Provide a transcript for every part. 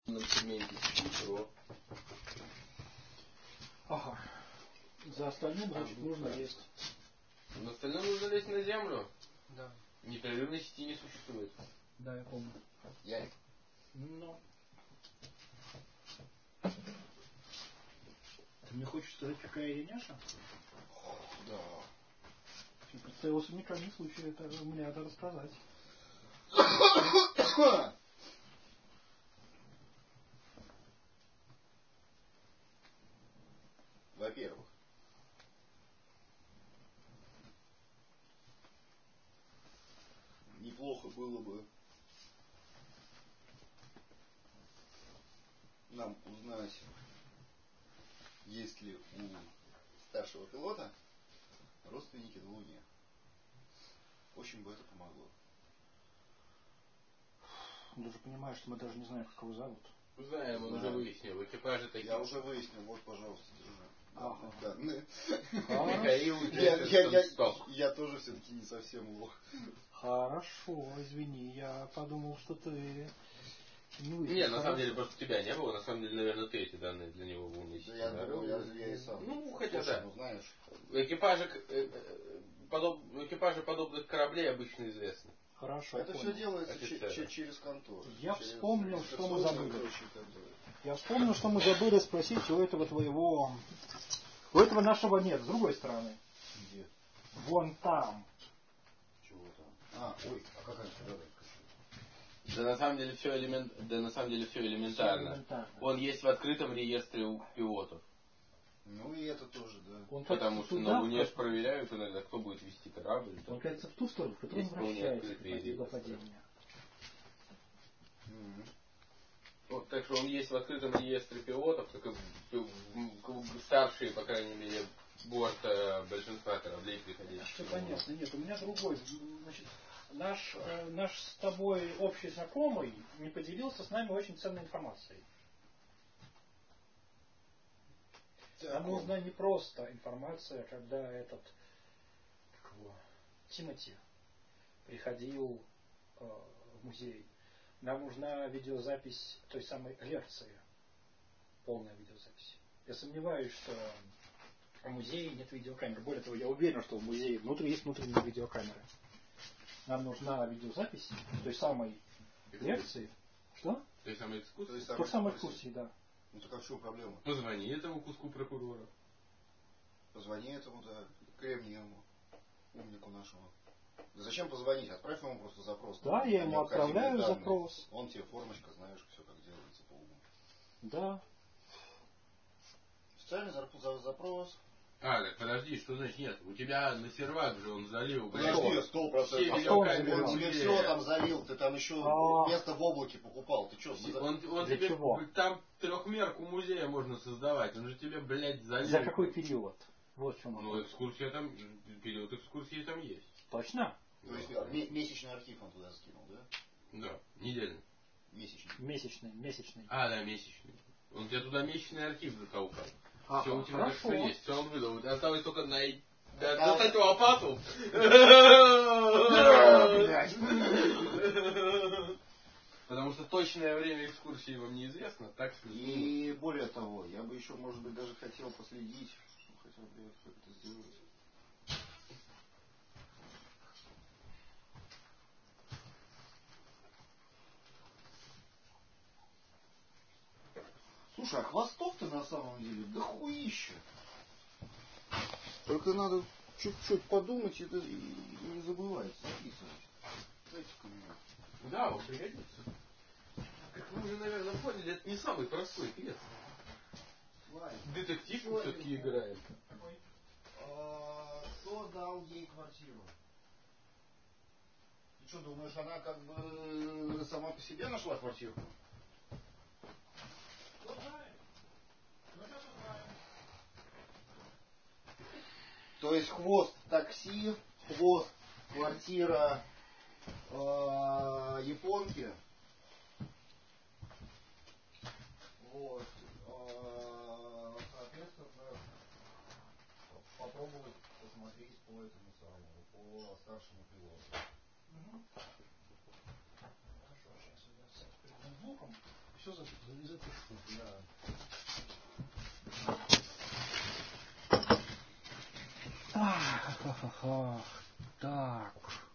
на сегменте ядро. Ага. За остальным, значит, нужно есть. На остальном нужно лезть на землю. Да. Непрерывной сети не существует. Да, я помню. Ярик. Ну. Ты мне хочешь сказать, какая я няша? Да. Я представился ни в коем случае это мне надо рассказать. Во-первых, неплохо было бы нам узнать, есть ли у старшего пилота родственники на Луне. Очень бы это помогло. Ты же понимаешь, что мы даже не знаем, как его зовут. Знаем, он уже выяснил. В экипаже такие. Я уже выяснил, вот, пожалуйста, держи. Ага. Данные. Михаил Я тоже все-таки не совсем лох. Хорошо, извини, я подумал, что ты не выяснил. Нет, на самом деле просто тебя не было. На самом деле, наверное, ты эти данные для него вынесешь. Да я думал, я и сам. Ну, хотя Слушай, да. ну знаешь. Экипажи подобных кораблей обычно известны. Хорошо, это понял. все делается через контору. Я вспомнил, что мы забыли. Конторы. Я вспомнил, что мы забыли спросить у этого твоего... У этого нашего нет, с другой стороны. Где? Вон там. Чего там? Ой, а какая дорога? Да на самом деле все элементарно. Он есть в открытом реестре у пилотов. Ну и это тоже, да. Потому что на Луне же проверяют иногда, кто будет вести корабль. Он, кажется, в ту сторону, в которую он вращается до падения. Вот, так что он есть в открытом реестре пилотов, как и старшие, по крайней мере, борт большинства кораблей приходящих. Все понятно. Нет, у меня другой. Значит, наш с тобой общий знакомый не поделился с нами очень ценной информацией. Нам нужна не просто информация, когда этот Тимоти приходил в музей. Нам нужна видеозапись той самой лекции. Полная видеозапись. Я сомневаюсь, что в музее нет видеокамер. Более того, я уверен, что в музее есть внутренние видеокамеры. Нам нужна видеозапись той самой лекции. Что? Той самой экскурсии? Той самой экскурсии, да. Ну так а в чем проблема? Позвони этому куску прокурора. Позвони этому, да, Кремниеву, умнику нашему. Да зачем позвонить? Отправь ему просто запрос. Да, я ему отправляю запрос. Он тебе формочка, знаешь, все как делается по уму. Да. Специальный запрос. Так подожди, что значит нет? У тебя на сервак же он залил. Подожди, 100%. Он тебе все там залил, ты там еще место в облаке покупал. Ты что? Он тебе чего? Там трехмерку музея можно создавать. Он же тебе, блядь, залил. За какой период? Вот в чем вопрос. Ну, экскурсия там, период экскурсии там есть. Точно? То есть месячный архив он туда скинул, да? Да, недельный. Месячный. Да, месячный. Он тебе туда месячный архив затолкал. Все у тебя хорошо. так все есть, все он выдал. Осталось только достать лопату. Потому что точное время экскурсии вам неизвестно, так что... И более того, я бы еще, может быть, даже хотел последить, хотел бы как это сделать. Слушай, а хвостов-то на самом деле дохуища. Только надо чуть-чуть подумать и не забывать, записывать. Дайте-ка мне. Да, он пригодится. Как вы уже, наверное, поняли, это не самый простой пьес. Детектив все-таки играет. Кто дал ей квартиру? Ты что, думаешь, она как бы сама по себе нашла квартиру? То есть хвост такси, хвост квартира японки. Вот. Соответственно, попробовать посмотреть по этому самому, по старшему пилоту. Хорошо, сейчас я с перед ноутбуком. Все запишу, да. Так.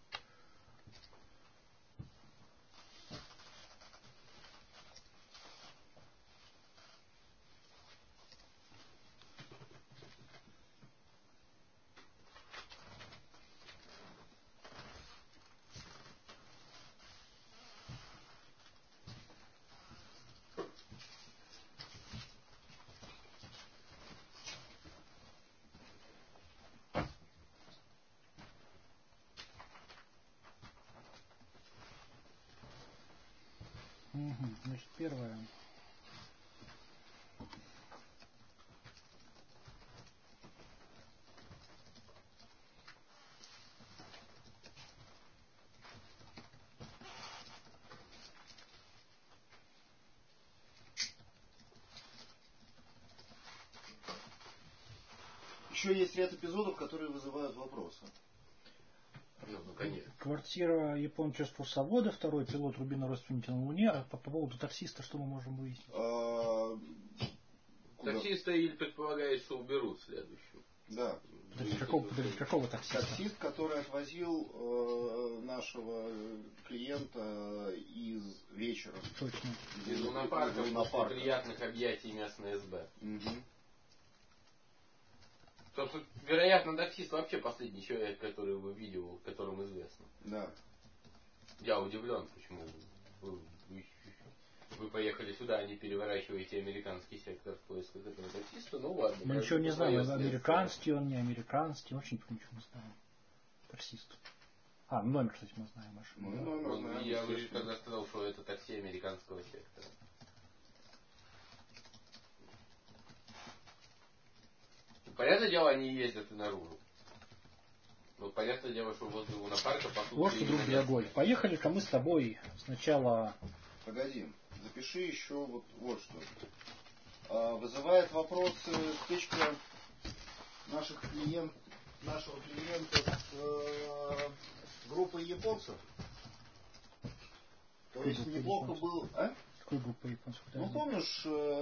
Значит, первое. Еще есть ряд эпизодов, которые вызывают вопросы. Ну, конечно. Квартира японческого экскурсовода, второй пилот Рубина родственники на Луне. А по поводу таксиста что мы можем выяснить? Таксиста или предполагает, что уберут следующую. Да. Какого таксиста? Таксист, который отвозил нашего клиента из вечера. Точно. Из лунопарка после приятных объятий местной СБ. Угу. Собственно, вероятно, таксист вообще последний человек, который его видел, которому известно. Да. Я удивлен, почему вы поехали сюда, а не переворачиваете американский сектор в поисках этого таксиста. Ну ладно. Мы ничего не знаем, американский он, не американский, вообще ничего не знаем. Таксист. Номер, кстати, мы знаем машину. Я тогда сказал, что это такси американского сектора. Понятное дело, они ездят и наружу. Но понятное дело, что возле лунопарка по сути... Вот что, друг дорогой, поехали-ка мы с тобой сначала... Погоди, запиши еще вот что. Вызывает вопросы стычка нашего клиента с группой японцев. То есть неплохо было... Какой группа японцев? Ну помнишь,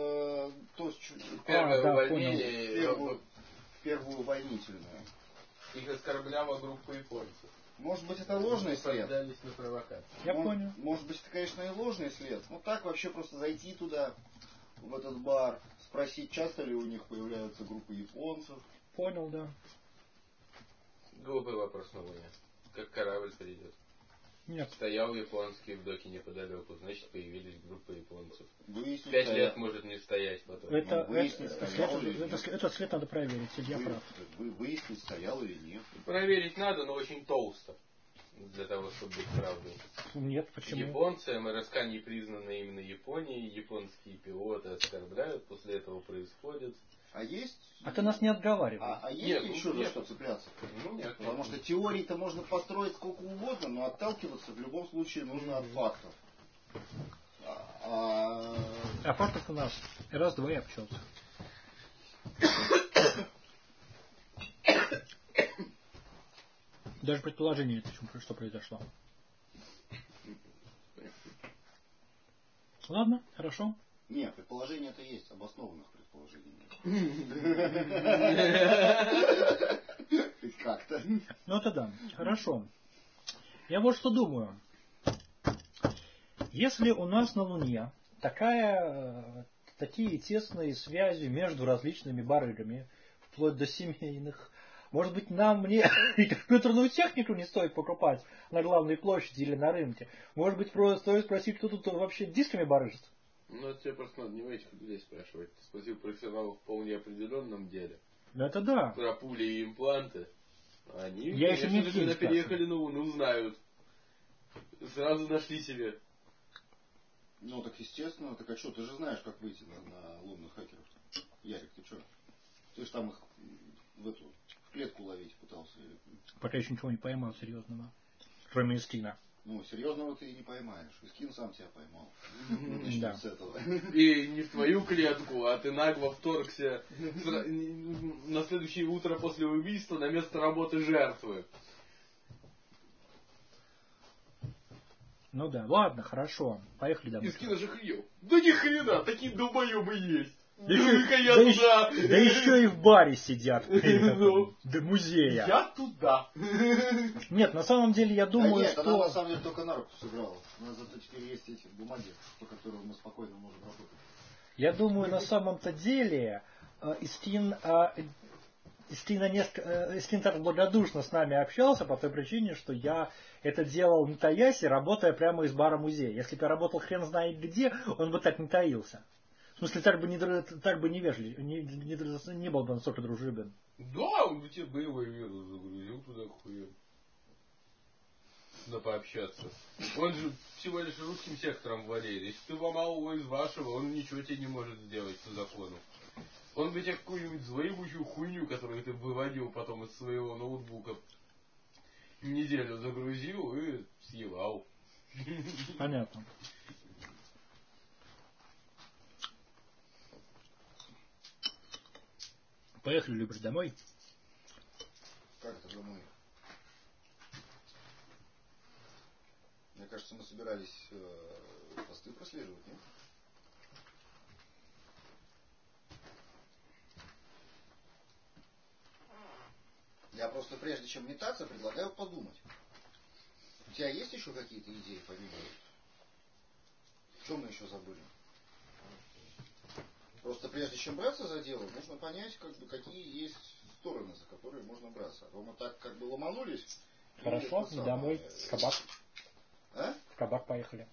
первое увольнение... Первую увольнительную. Их оскорбляла группа японцев. Может быть, это ложный след? На провокацию. Я понял. Может быть, это, конечно, и ложный след. Ну так вообще просто зайти туда, в этот бар, спросить, часто ли у них появляются группы японцев. Понял, да. Глупый вопрос на Луне. Как корабль придет? Нет. Стоял японский в доке неподалеку, значит, появились группы японцев. 5 лет может не стоять потом. Этот след надо проверить, я прав. Выяснить, стоял или нет. Проверить надо, но очень толсто. Для того, чтобы быть правдой. Нет, почему? Японцы, МРСК не признаны именно Японией, японские пилоты оскорбляют, после этого происходит. А есть... А ты нас не отговаривай. А есть еще за что цепляться? Ну нет. Потому что теории-то можно построить сколько угодно, но отталкиваться в любом случае нужно от фактов. А фактов у нас раз-два и обчелся. Даже предположение нет, что произошло. Ладно, хорошо. Нет, предположения-то есть, обоснованных предположений нет. Хоть как-то. Ну это да, хорошо. Я вот что думаю. Если у нас на Луне такие тесные связи между различными барыгами, вплоть до семейных, может быть, мне и компьютерную технику не стоит покупать на главной площади или на рынке. Может быть, стоит спросить, кто тут вообще дисками барыжит. Ну, это тебе просто надо не в этих людей спрашивать. Ты спросил профессионалов в вполне определенном деле. Ну, это да. Про пули и импланты. Они, я конечно, еще не когда переехали на Луну, знают. Сразу нашли себе. Ну, так естественно. Так а что, ты же знаешь, как выйти на лунных хакеров. Ярик, ты что? Ты же там их в клетку ловить пытался. Пока еще ничего не поймал серьезного. Кроме Искина. Ну, серьезного ты и не поймаешь. Искин сам тебя поймал. Да. С этого. И не в твою клетку, а ты нагло вторгся на следующее утро после убийства на место работы жертвы. Ну да, ладно, хорошо. Поехали домой. Из кино же охуел. Да ни хрена, такие долбоебы есть. Да Да я еще, туда. да еще и в баре сидят. До музея. Я туда. Нет, на самом деле я думаю, нет, она на что... самом деле только на руку сыграла. У нас зато теперь есть эти бумаги, по которым мы спокойно можем работать. Я думаю, на самом-то деле Истин так благодушно с нами общался по той причине, что я это делал не таясь, работая прямо из бара музея. Если бы я работал хрен знает где, он бы так не таился. В смысле, так бы не вежлив, не был бы настолько дружелюбен. Да, он бы тебе боевой вирус загрузил туда хуем. Туда пообщаться. Он же всего лишь русским сектором владеет. Если ты ломал его из вашего, он ничего тебе не может сделать по закону. Он бы тебе какую-нибудь злоебучую хуйню, которую ты выводил потом из своего ноутбука, неделю загрузил и съевал. Понятно. Поехали, Любрь, домой. Как это домой? Мне кажется, мы собирались посты прослеживать, нет? Я просто прежде чем метаться, предлагаю подумать. У тебя есть еще какие-то идеи помимо этого? Что мы еще забыли? Просто прежде чем браться за дело, нужно понять, какие есть стороны, за которые можно браться. А то мы так ломанулись. Хорошо, и домой, в кабак. А? В кабак поехали.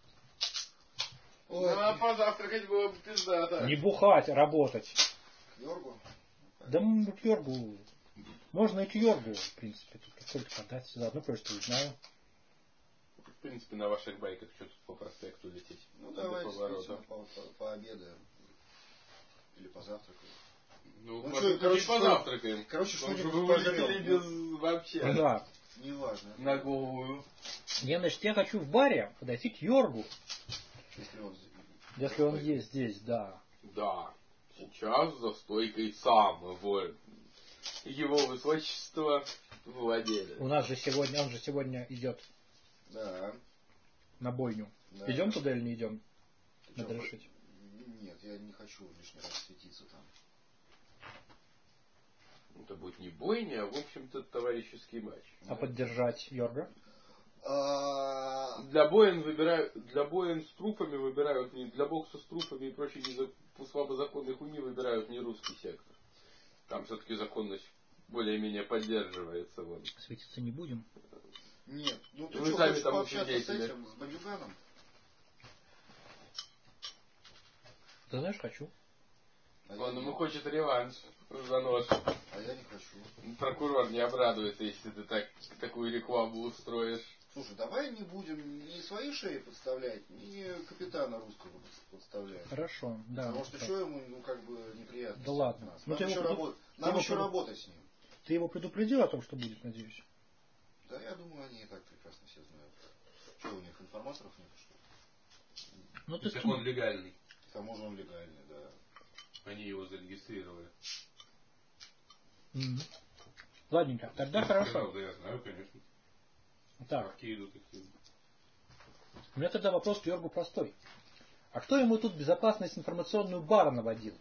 Ой, Ну, а позавтракать было бы пиздато. Не бухать, а работать. к Йоргу. Да к Йоргу. Можно и к Йоргу, в принципе. Тут только подать. Заодно кое-что узнаю. В принципе, на ваших байках что тут по проспекту лететь. Ну, давайте пообедаем. Или позавтракаем. Ну, короче, позавтракаем. Короче, Чтобы что-нибудь вы улетели пожрем. без вообще. Да. Неважно. На голову. Я хочу в баре подойти к Йоргу. Если он есть здесь, да. Да. Сейчас за стойкой сам его высочество владелец. У нас же сегодня, он же сегодня идет Да. на бойню. Да. Идем туда или не идем? Ты Надо чё, решить. Нет, я не хочу лишний раз светиться там. Это будет не бойня, а в общем-то товарищеский матч. А поддержать Йорга? Для боин с трупами выбирают не для бокса с трупами и прочей слабозаконной хуйни выбирают не русский сектор. Там все-таки законность более-менее поддерживается. Вон. Светиться не будем? Нет. Ну ты Вы что, сами хочешь там пообщаться с усидите, этим, с бандюганом? Ты знаешь, хочу. Он ему хочет реванш за нож. А я не хочу. Прокурор не обрадуется, если ты такую рекламу устроишь. Слушай, давай не будем ни свои шеи подставлять, ни капитана русского подставлять. Хорошо, да. Потому что что ему, неприятно. Да ладно. Нам еще работать с ним. Ты его предупредил о том, что будет, надеюсь? Да, я думаю, они и так прекрасно все знают. Что у них, информаторов нет, что ли? Ну ты Так он легальный. К тому же он легальный, да. Они его зарегистрировали. Ладненько, тогда хорошо. Да, я знаю, конечно. Так, Какие идут такие. у меня тогда вопрос к Йоргу простой. А кто ему тут безопасность информационную бара наводил?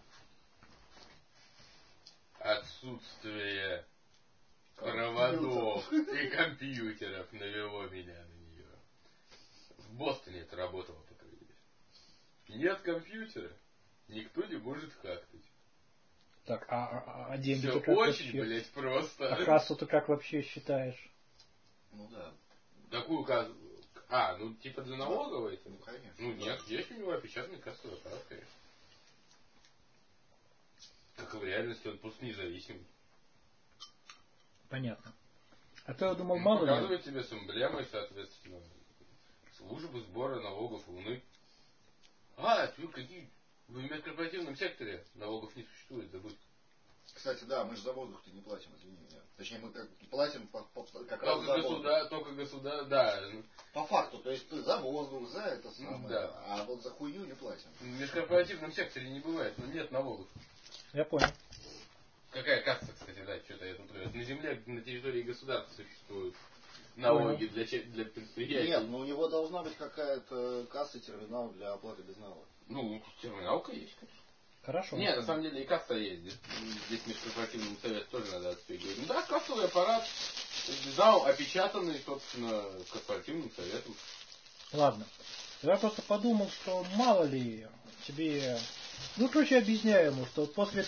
Отсутствие проводов и компьютеров навело меня на нее. В Бостоне это работало, по крайней мере. Нет компьютера, никто не может хакнуть. Так, а деньги Все ты как очень, вообще? блядь, просто. А кассу ты как вообще считаешь? Ну да. Такую кассу. Ну типа для налоговой? Ну конечно. Ну нет, есть у него опечатанный кассовый аппарат, конечно. Как и в реальности, он просто независимый. Понятно. А то я думал, мало ли. Показывает тебе с эмблемой, соответственно. Службы сбора налогов Луны. Вы какие? Вы в межкорпоративном секторе налогов не существует, забудь. Кстати, да, мы же за воздух-то не платим, извини меня. Точнее, мы платим как раз за воздух. Только государство, да. По факту, то есть ты за воздух, за это самое, Да. а вот за хуйню не платим. В межкорпоративном секторе не бывает, но нет налогов. Я понял. Какая касса, кстати, да, что-то я тут... На земле, на территории государства существуют налоги для предприятий. Нет, но у него должна быть какая-то касса, терминал для оплаты безнала. Ну, терминалка есть, конечно. Хорошо. Нет, на самом деле и касса есть. Здесь межкорпоративному совету тоже надо отстегивать. Ну да, кассовый аппарат, безнал опечатанный, собственно, корпоративным советом. Ладно. Я просто подумал, что мало ли тебе... Ну, короче, объясняю ему, что после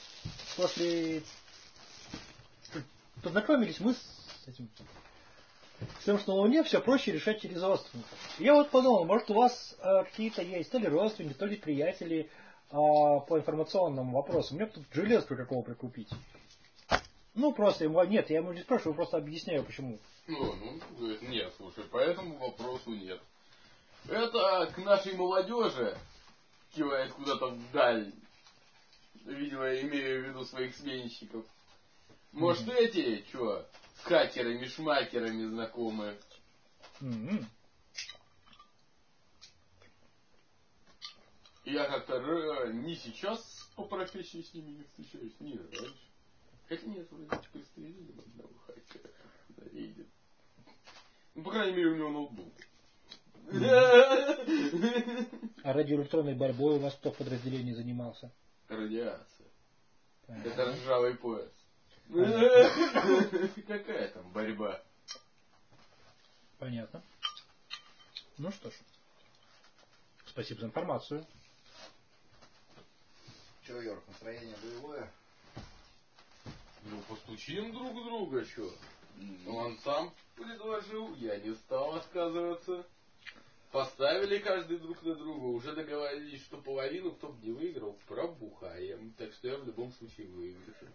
познакомились мы с этим... С тем, что на Луне все проще решать через родственников. Я вот подумал, может у вас какие-то есть то ли родственники, то ли приятели по информационному вопросу. Мне тут железку какого прикупить. Ну, просто ему... Нет, я ему не спрашиваю, просто объясняю, почему. Ну, говорит, нет, слушай, по этому вопросу нет. Это к нашей молодежи, кивает куда-то вдаль, видимо, имея в виду своих сменщиков. Может, эти, чё, с хакерами-шмакерами знакомы? Я как-то не сейчас по профессии с ними не встречаюсь, не раньше. Хотя нет, вроде пристрелили одного хакера на рейде. Ну, по крайней мере, у него ноутбук. А радиоэлектронной борьбой у вас кто в подразделении занимался? Радиация. Это ржавый пояс. Какая там борьба? Понятно. Ну что ж. Спасибо за информацию. Че, Йорк, настроение боевое? Ну, постучим друг друга, чё? Он сам предложил, я не стал отказываться. Поставили каждый друг на друга, уже договорились, что половину, кто бы не выиграл, пробухаем. Так что я в любом случае выиграю.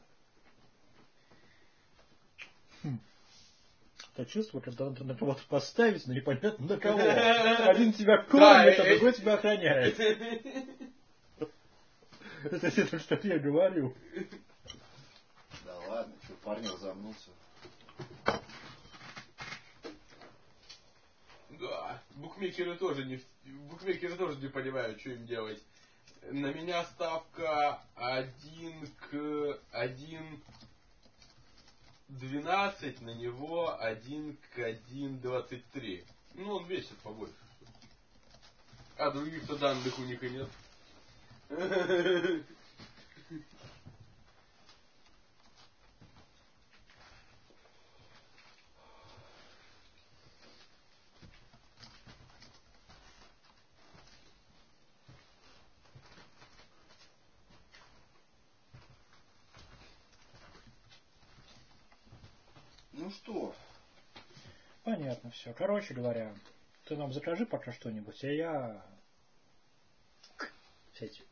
Это чувство, когда надо на кого-то поставить, но непонятно на кого. Один тебя кормит, а другой тебя охраняет. Это что я говорю. Да ладно, что парень разомнулся. Да, букмекеры тоже не понимают, что им делать. На меня ставка 1 к 1,12, на него 1 к 1,23. Ну, он весит побольше. А других-то данных у них и нет. Ну что? Понятно все. Короче говоря, ты нам закажи пока что-нибудь, а я... Сядь.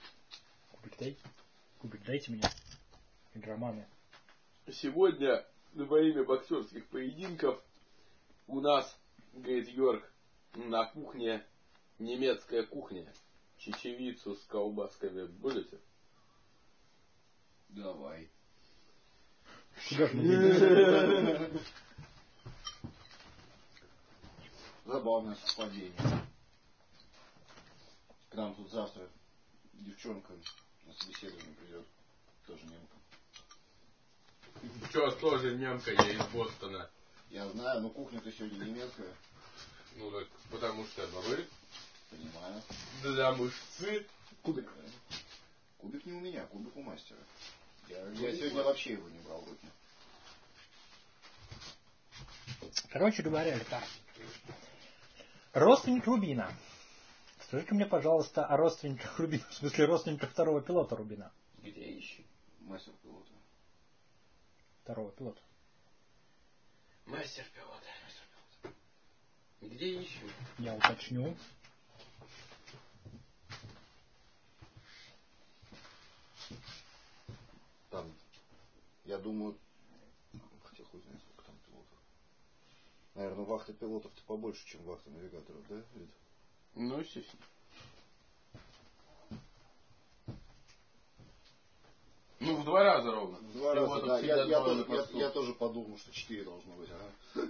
Кубик дайте мне. Игроманы. Сегодня во время боксерских поединков у нас, говорит Йорк, на кухне немецкая кухня. Чечевицу с колбасками будете? Давай. Куда ж мы едем? Забавное совпадение. К нам тут завтра девчонка на собеседование придет. Тоже немка. Чё, тоже немка, я из Бостона. Я знаю, но кухня-то сегодня немецкая. Ну так, потому что вы Понимаю. для мышцы. Кубик. Кубик не у меня, кубик у мастера. Я сегодня вообще его не брал в руки. Короче говоря, так. Родственник Рубина. Скажи-ка мне, пожалуйста, о родственниках Рубина, в смысле родственниках второго пилота Рубина. Где ищем? Мастер пилота. Второго пилота. Мастер пилота. Где ищем? Я уточню. Там, я думаю, хотя хуй знает, сколько там пилотов. Наверное, вахта пилотов-то побольше, чем вахта навигаторов, да? Вид? Ну, естественно. Ну, в 2 раза ровно. В 2 раза, да. Я тоже подумал, что 4 должно быть, ага.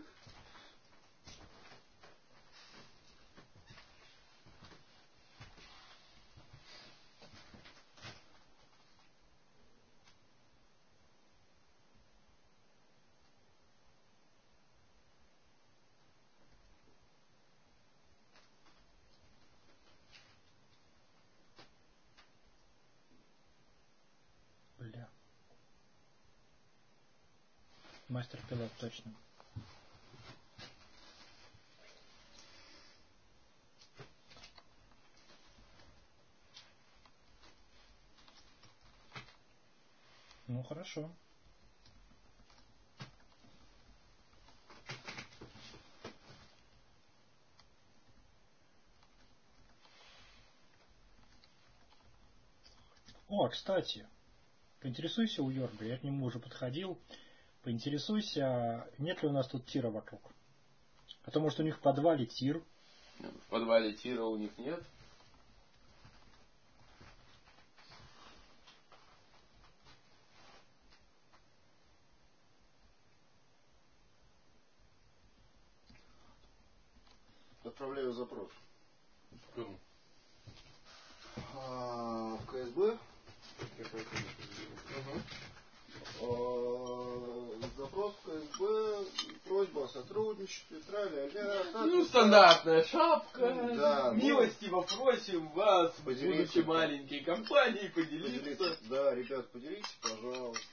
Мастер-пилот, точно. Ну, хорошо. О, кстати, поинтересуйся у Йорга, я к нему уже подходил. Поинтересуйся, нет ли у нас тут тира вокруг. Потому что у них в подвале тир. В подвале тира у них нет. Отправляю запрос. Кому? В КСБ. Запрос в КСБ, просьба о сотрудничестве, траля-ля. Ну, стандартная шапка. Да, Милостиво просим вас, поделиться, будучи маленькой компанией, поделиться. Да, ребят, поделитесь, пожалуйста.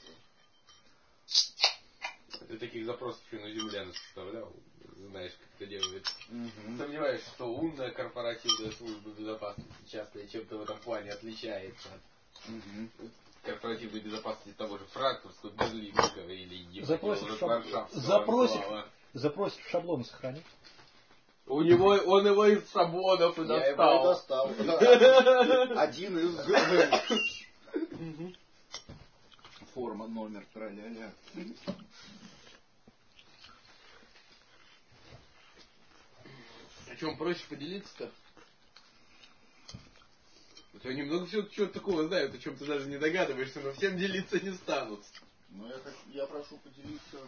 Ты таких запросов еще на землян составлял. Знаешь, как это делается. Угу. Сомневаюсь, что умная корпоративная служба безопасности часто чем-то в этом плане отличается от корпоративной безопасности того же франкфуртского, берлинского или варшавского. Запрос в шаблон сохранить. Он его из шаблонов и достал. Я его и достал. Один из форма, номер, траля-ля. О чем проще поделиться-то? У тебя немного чего-то такого знают, о чем ты даже не догадываешься, но всем делиться не станут. Ну, я прошу поделиться.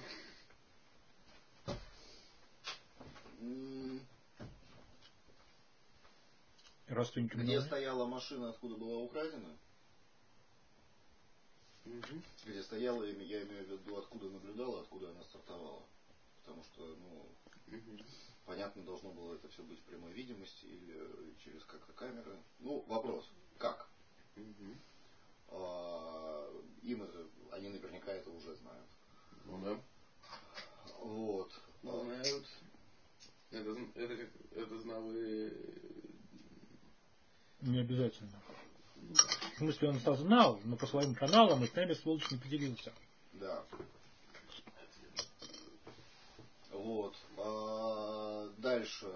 Родственники Где много? стояла машина, откуда была украдена? Где стояла, я имею в виду, откуда наблюдала, откуда она стартовала. Потому что, понятно, должно было это все быть в прямой видимости или через как-то камеры. Ну, вопрос, как? Им это, они наверняка это уже знают. Ну да. Вот. Знают. Это знал и... Не обязательно. В смысле, он знал, но по своим каналам и с нами сволочь не поделился. Да. Вот. Дальше.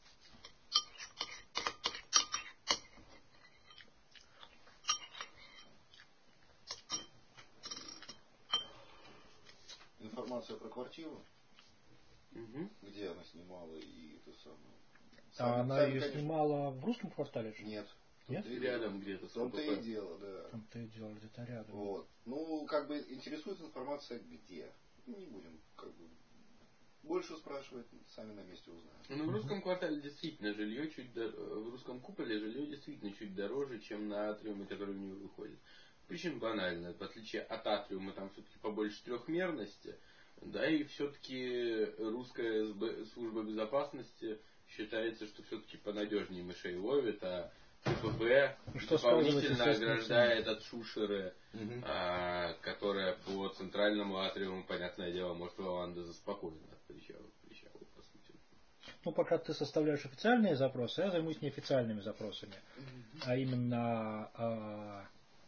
Информация про квартиру. Где она снимала и это самое. А она ее снимала в русском квартале же? Нет. Нет? Рядом где-то. В том-то и дело, да. В том-то и дело, где-то рядом. Вот. Ну, как бы интересует информация где. Не будем, как бы, больше спрашивать, сами на месте узнаем. Ну, в русском квартале действительно жилье в русском куполе жилье действительно чуть дороже, чем на атриуме, который в него выходит. Причина банальная. В отличие от атриума, там все-таки побольше трехмерности. Да, и все-таки русская служба безопасности считается, что все-таки понадежнее мышей ловит, а КПБ дополнительно ограждает от шушеры, которая по центральному атриуму, понятное дело, может Лаванда заспокоена от причала к причалу, по сути. Ну, пока ты составляешь официальные запросы, я займусь неофициальными запросами. А именно...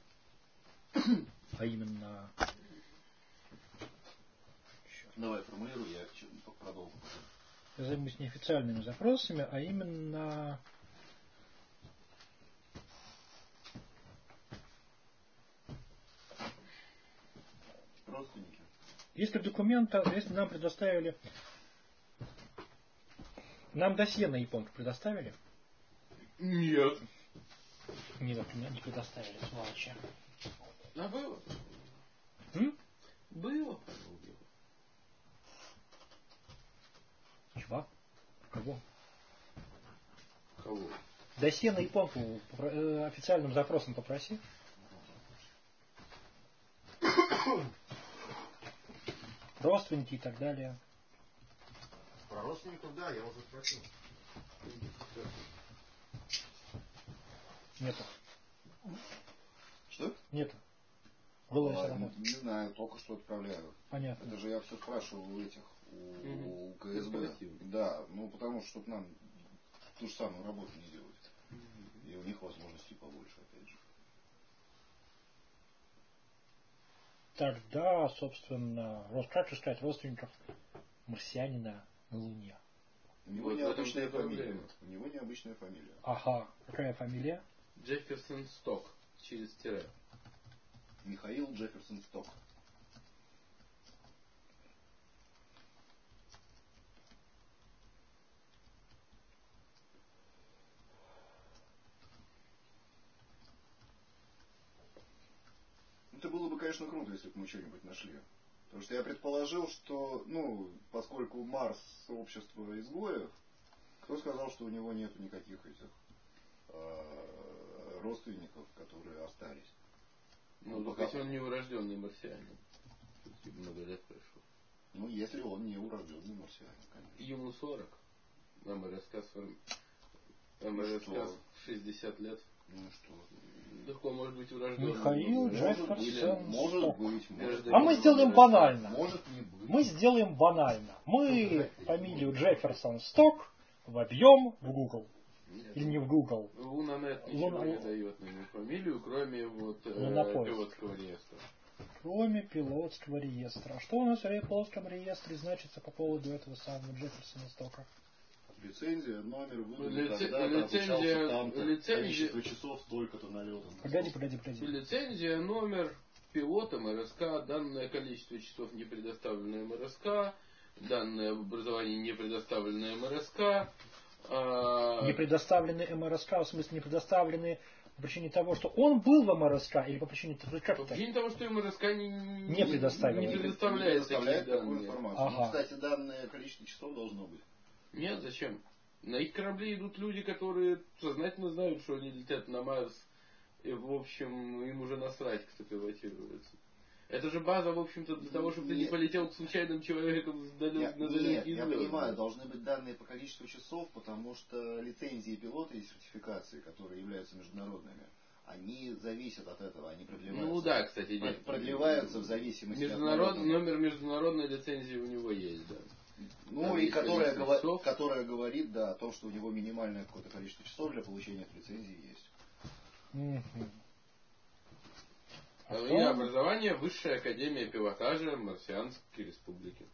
Давай, формулируй, я продолжу. Я займусь неофициальными запросами, а именно... Родственники. Если в документах, если нам предоставили... Нам досье на японку предоставили? Нет. Нет, не предоставили, сволочи. А было? Было. Чего? Кого? Кого? Досье на японку официальным запросом попроси. Родственники и так далее. Про родственников, да, я уже спросил. Нету. Что? Нету. Не знаю, только что отправляю. Понятно. Это же я все спрашивал у этих, у КСБ. Да, ну потому что чтобы нам ту же самую работу не делать. И у них возможностей побольше, опять же. Тогда, собственно, как искать родственников марсианина на Луне? У него необычная фамилия. У него необычная фамилия. Ага, какая фамилия? Джефферсон Сток, через тире. Михаил Джефферсон Сток. Это было бы, конечно, круто, если бы мы что-нибудь нашли. Потому что я предположил, что, поскольку Марс общество изгоев, кто сказал, что у него нет никаких этих родственников, которые остались? Хоть он не урожденный марсианин. Много лет прошло. Если он не урожденный марсианин, конечно. Ему 40. МРС 60 лет. Ну что? Легко может быть урожденный. Михаил Джефферсон. Может быть. А мы сделаем банально. Может не быть. Мы сделаем банально. Мы фамилию Джефферсон Сток вобьем в Google. Или не в Google. Лунанет ничего не дает на него фамилию, кроме пилотского реестра. Кроме пилотского реестра. А что у нас в пилотском реестре значится по поводу этого самого Джефферсона Стока? Лицензия, номер, выдан тогда-то, обучался там-то, количество часов столько-то налетом. Погоди. Лицензия, номер, пилота МРСК, данное количество часов не предоставленное МРСК, данное образование не предоставленное МРСК. Не предоставлены МРСК, в смысле не предоставлены по причине того, что он был в МРСК, или по причине того, что МРСК не предоставляет такую информацию. Ага. Кстати, данное количество часов должно быть. Нет, зачем? На их корабле идут люди, которые сознательно знают, что они летят на Марс, и, в общем, им уже насрать, кто пилотируется. Это же база, в общем-то, для того, чтобы ты не полетел к случайным человекам на далекие я понимаю, должны быть данные по количеству часов, потому что лицензии пилота и сертификации, которые являются международными, они зависят от этого, они продлеваются. Кстати, продлеваются в зависимости от номер международной лицензии у него есть, да. И которая говорит, о том, что у него минимальное какое-то количество часов для получения этой лицензии есть. И образование Высшая академия пилотажа Марсианской республики.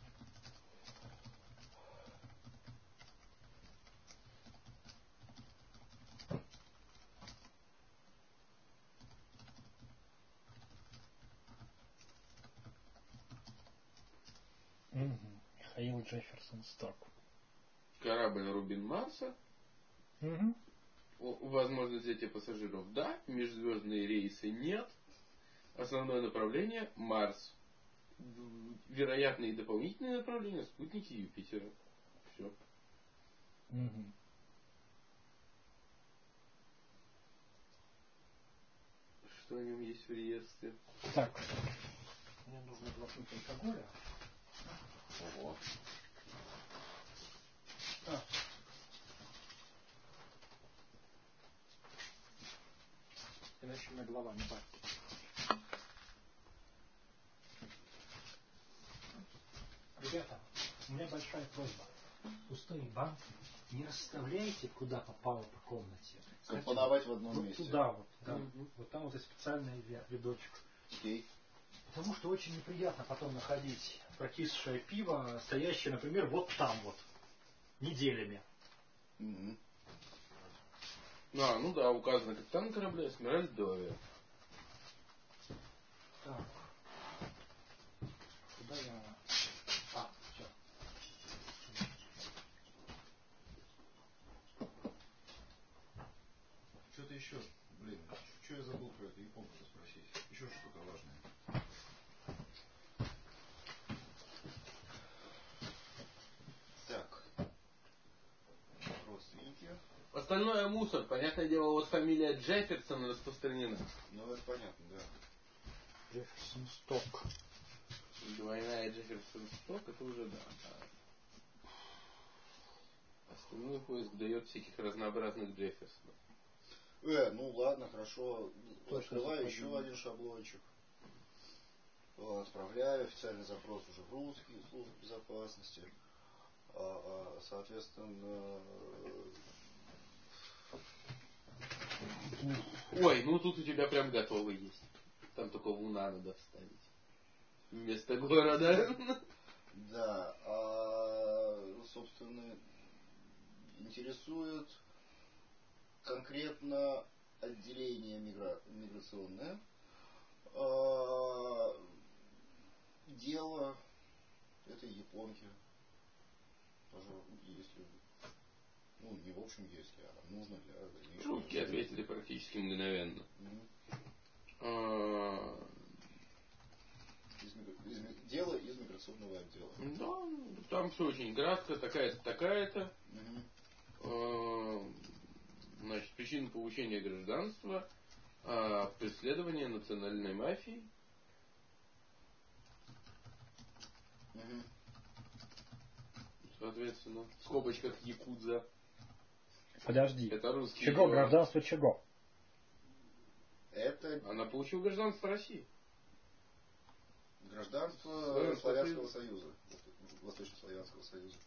Михаил Джефферсон Сток. Корабль Рубин Марса. Возможность взятия пассажиров да, межзвездные рейсы нет. Основное направление Марс. Вероятные дополнительные направления спутники Юпитера. Все. Что о нем есть в реестре? Так. Мне нужно глотнуть алкоголя. Ого. Иначе у меня голова не болит. Ребята, у меня большая просьба. Пустые банки не расставляйте куда попало по комнате. Компоновать в одном месте. Туда вот, да. Вот там вот есть специальный рядочек. Окей. Потому что очень неприятно потом находить прокисшее пиво, стоящее, например, вот там вот. Неделями. Указано капитан корабля Эсмеральда Довия. Так. Куда я... все. Что-то еще, что я забыл про эту японку спросить? Еще что-то важное. Так. Родственники. Остальное мусор. Понятное дело, вот фамилия Джефферсон распространена. Это понятно, да. Джефферсон Сток. Двойная Джефферсон Сток, это уже да. Остальной поиск дает всяких разнообразных Джефферсонов. Ладно, хорошо. Открываю еще один шаблончик. отправляю официальный запрос уже в русские службы безопасности. Соответственно, Ой, ну тут у тебя прям готовый есть. Там только Луна надо вставить. Вместо города. да, собственно, интересует конкретно отделение миграционное. Дело этой японки. Если, ну, не в общем, если, а нужно для дальнейшего. Русские ответили практически мгновенно. Дело из миграционного отдела. Да, там все очень кратко, такая-то, такая-то. Значит, причина получения гражданства, преследование национальной мафии. Соответственно, в скобочках якудза. Подожди. Это русский. Чего? Гражданство чего? Она получила гражданство России. Гражданство Славянского союза. Восточнославянского союза.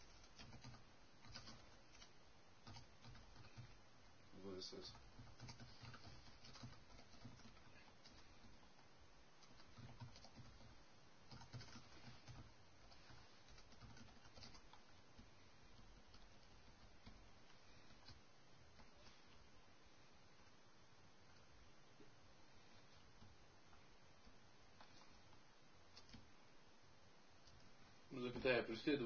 ВСС. Запятая,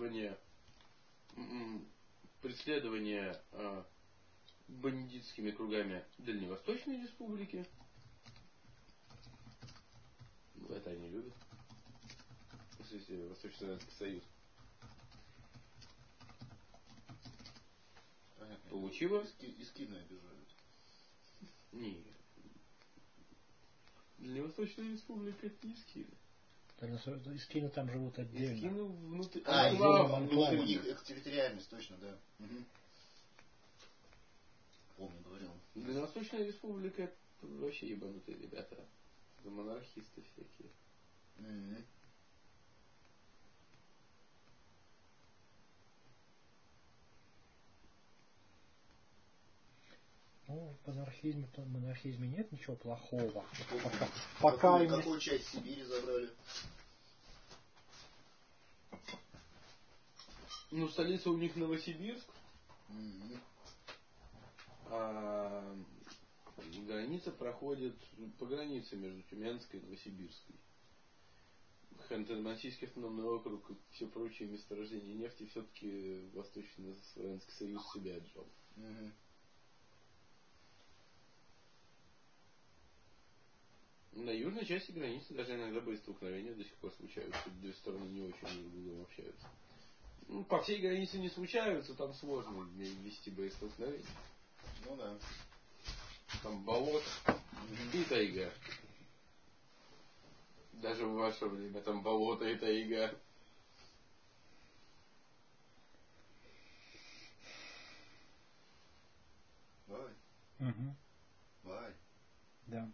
преследование бандитскими кругами Дальневосточной Республики. Это они любят. В смысле, Восточно-Советский Союз. Понятно. Получила? Из Кины обижают. Нет. Дальневосточная Республика это не Скины. Из Кины там живут отдельно. Из Кины внутри. У них экстерриториальность, точно, да. Помню, говорил. Дальневосточная Республика это вообще ебанутые ребята. За монархисты всякие. Ну, в монархизме нет ничего плохого. Пока какую часть Сибири забрали? Ну, столица у них Новосибирск. А граница проходит по границе между Тюменской и Новосибирской. Ханты-Мансийский автономный округ и все прочие месторождения нефти все-таки Восточно-Славянский Союз себя отжал. На южной части границы даже иногда боестолкновения до сих пор случаются. Две стороны не очень друг с другом общаются. Ну, по всей границе не случаются, там сложно вести боестолкновения. Ну да. Там болото и тайга. Даже в ваше время там болото и тайга. Бай. Бай. Да.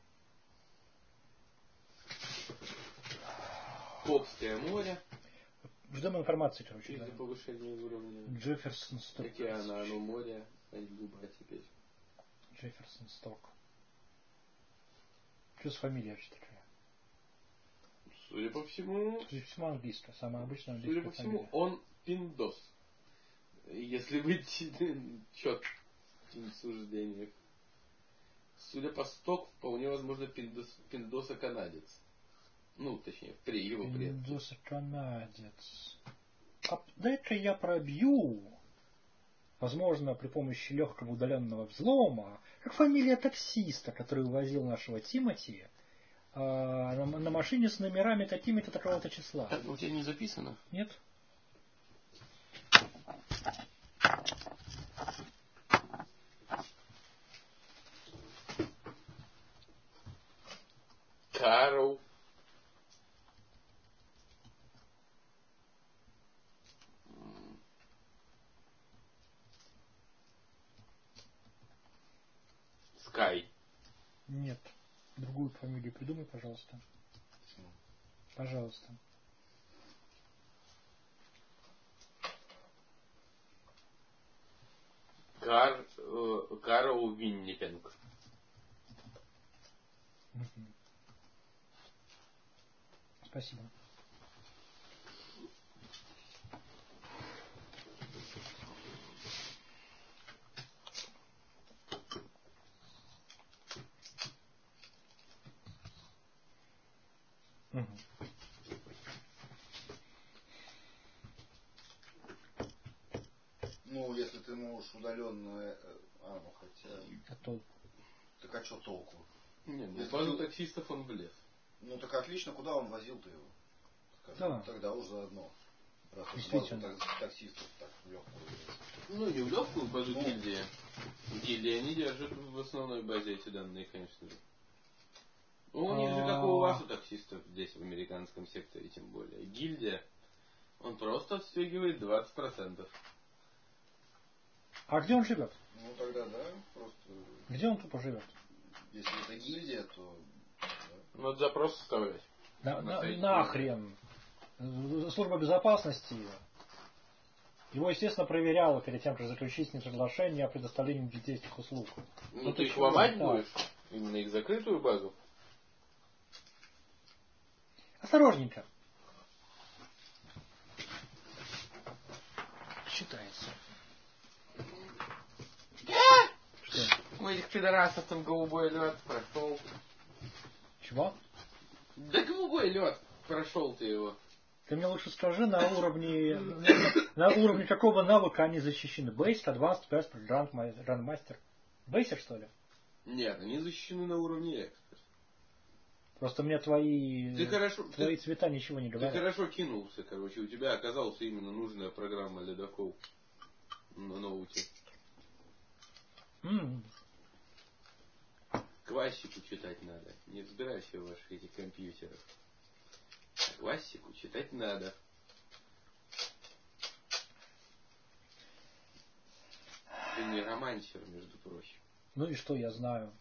Кокское море. Ждем информации, короче. Из-за повышения уровня Джефферсон Сток. океана, оно море, а не губа теперь. Джефферсон Сток. Что с фамилией вообще такая? Судя по всему, английская, самая обычная английская судя по всему, фамилия. он пиндос. Если быть четким в суждениях. Судя по Сток, вполне возможно пиндоса-канадец. Ну, точнее, при его предке. Пиндоса-канадец. Дай-ка я пробью. Возможно, при помощи легкого удаленного взлома, как фамилия таксиста, который увозил нашего Тимоти на машине с номерами такими-то такого-то числа. Так, у тебя не записано? Нет? Карл. Скай. Нет. Другую фамилию придумай, пожалуйста. Пожалуйста. Карл Виннипенг. Спасибо. Ну, если ты можешь удаленно... ну хотя... А то... Так а что толку? Нет, ну базу таксистов он влез. Ну так отлично, куда он возил-то его? Скажем, Да. Тогда уже заодно. Раз Действительно. базу таксистов так в легкую. Ну, не в легкую базу гильдии. Гильдии они держат в основной базе эти данные, конечно же. Ну, у них же, как и у вас, у таксистов здесь, в американском секторе, тем более. Гильдия, он просто отстегивает 20%. А где он живет? Ну тогда да, просто... Где он тупо живет? Если это гильдия, то... Да. Надо запрос составлять. Нахрен. Служба безопасности его, естественно, проверяла перед тем, как заключить с ним соглашение о предоставлении житейских услуг. Ну ты их ломать будешь? Именно их закрытую базу? Осторожненько. Считается. Что? У этих пидорасов там голубой лед прошел. Чего? Да голубой лед прошел ты его. Ты мне лучше скажи, на уровне какого навыка они защищены? Basic, Advanced, Expert, Grandmaster. Basic, что ли? Нет, они защищены на уровне эксперт. Просто мне твои цвета ничего не говорят. Ты хорошо кинулся, короче. У тебя оказалась именно нужная программа ледокол на ноуте. Классику читать надо. Не разбирайся в ваших этих компьютерах. Классику читать надо. Ты не романсер, между прочим. Ну и что я знаю?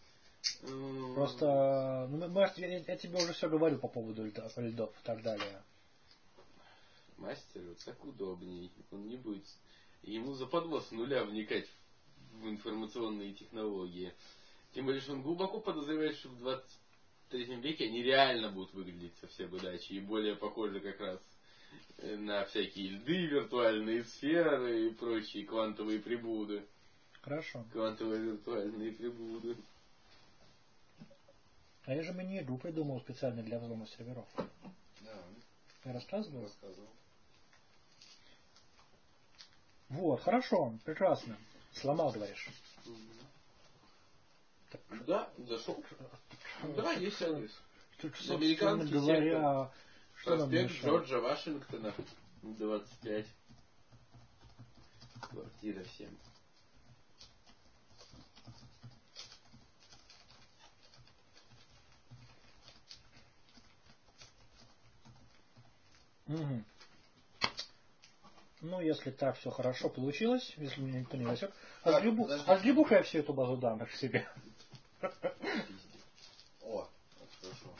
Просто я тебе уже все говорю по поводу льдов и так далее. Мастеру так удобней. Он не будет ему западло с нуля вникать в информационные технологии. Тем более, что он глубоко подозревает, что в 23 веке они реально будут выглядеть совсем иначе и более похожи как раз на всякие льды, виртуальные сферы и прочие квантовые приблуды. Хорошо. Квантовые виртуальные приблуды. А я же мини-игру придумал специально для взлома серверов. Да. Я рассказывал? Рассказывал. Вот, хорошо, прекрасно. Сломал, говоришь. Да, зашел. Да, есть адрес. Американский говоря, сектор. Проспект Джорджа Вашингтона, 25. Квартира 7. Угу. Ну, если так все хорошо получилось, если меня никто не засек, отгребу-ка я всю эту базу данных к себе. О, это хорошо.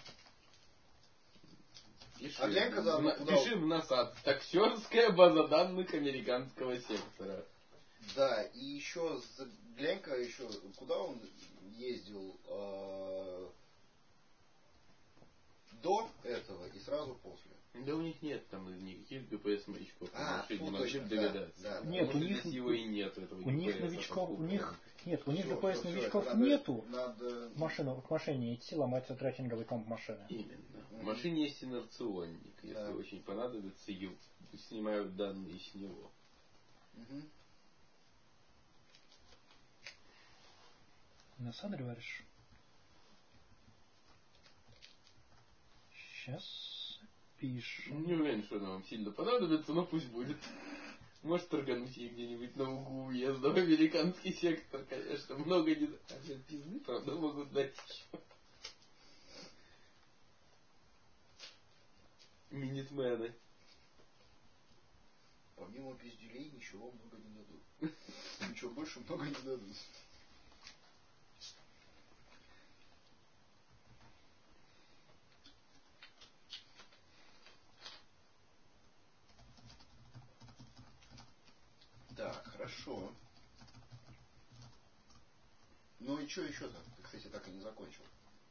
Пиши в насад. Таксерская база данных американского сектора. Да, и еще глянь-ка еще, куда он ездил до этого и сразу после. Да у них нет там никаких GPS-маячков. Ну, могли бы догадаться. Да. Нет, у них его и нет этого. У них новичков, у них GPS-новичков нету. Надо... К машине идти, ломать трекинговый комп машины. Именно. В машине есть инерционник. Если очень понадобится, снимают данные с него. Насад, говоришь? Сейчас пишем. Не уверен, что она вам сильно понадобится, но пусть будет. Может торгануть ей где-нибудь на углу уезда в американский сектор, конечно. Много не... Пизды, правда, могут дать еще. Минитмены. Помимо пизделей ничего много не дадут. Ничего больше много не дадут. Так, хорошо. Ну и что еще-то? Ты, кстати, так и не закончил.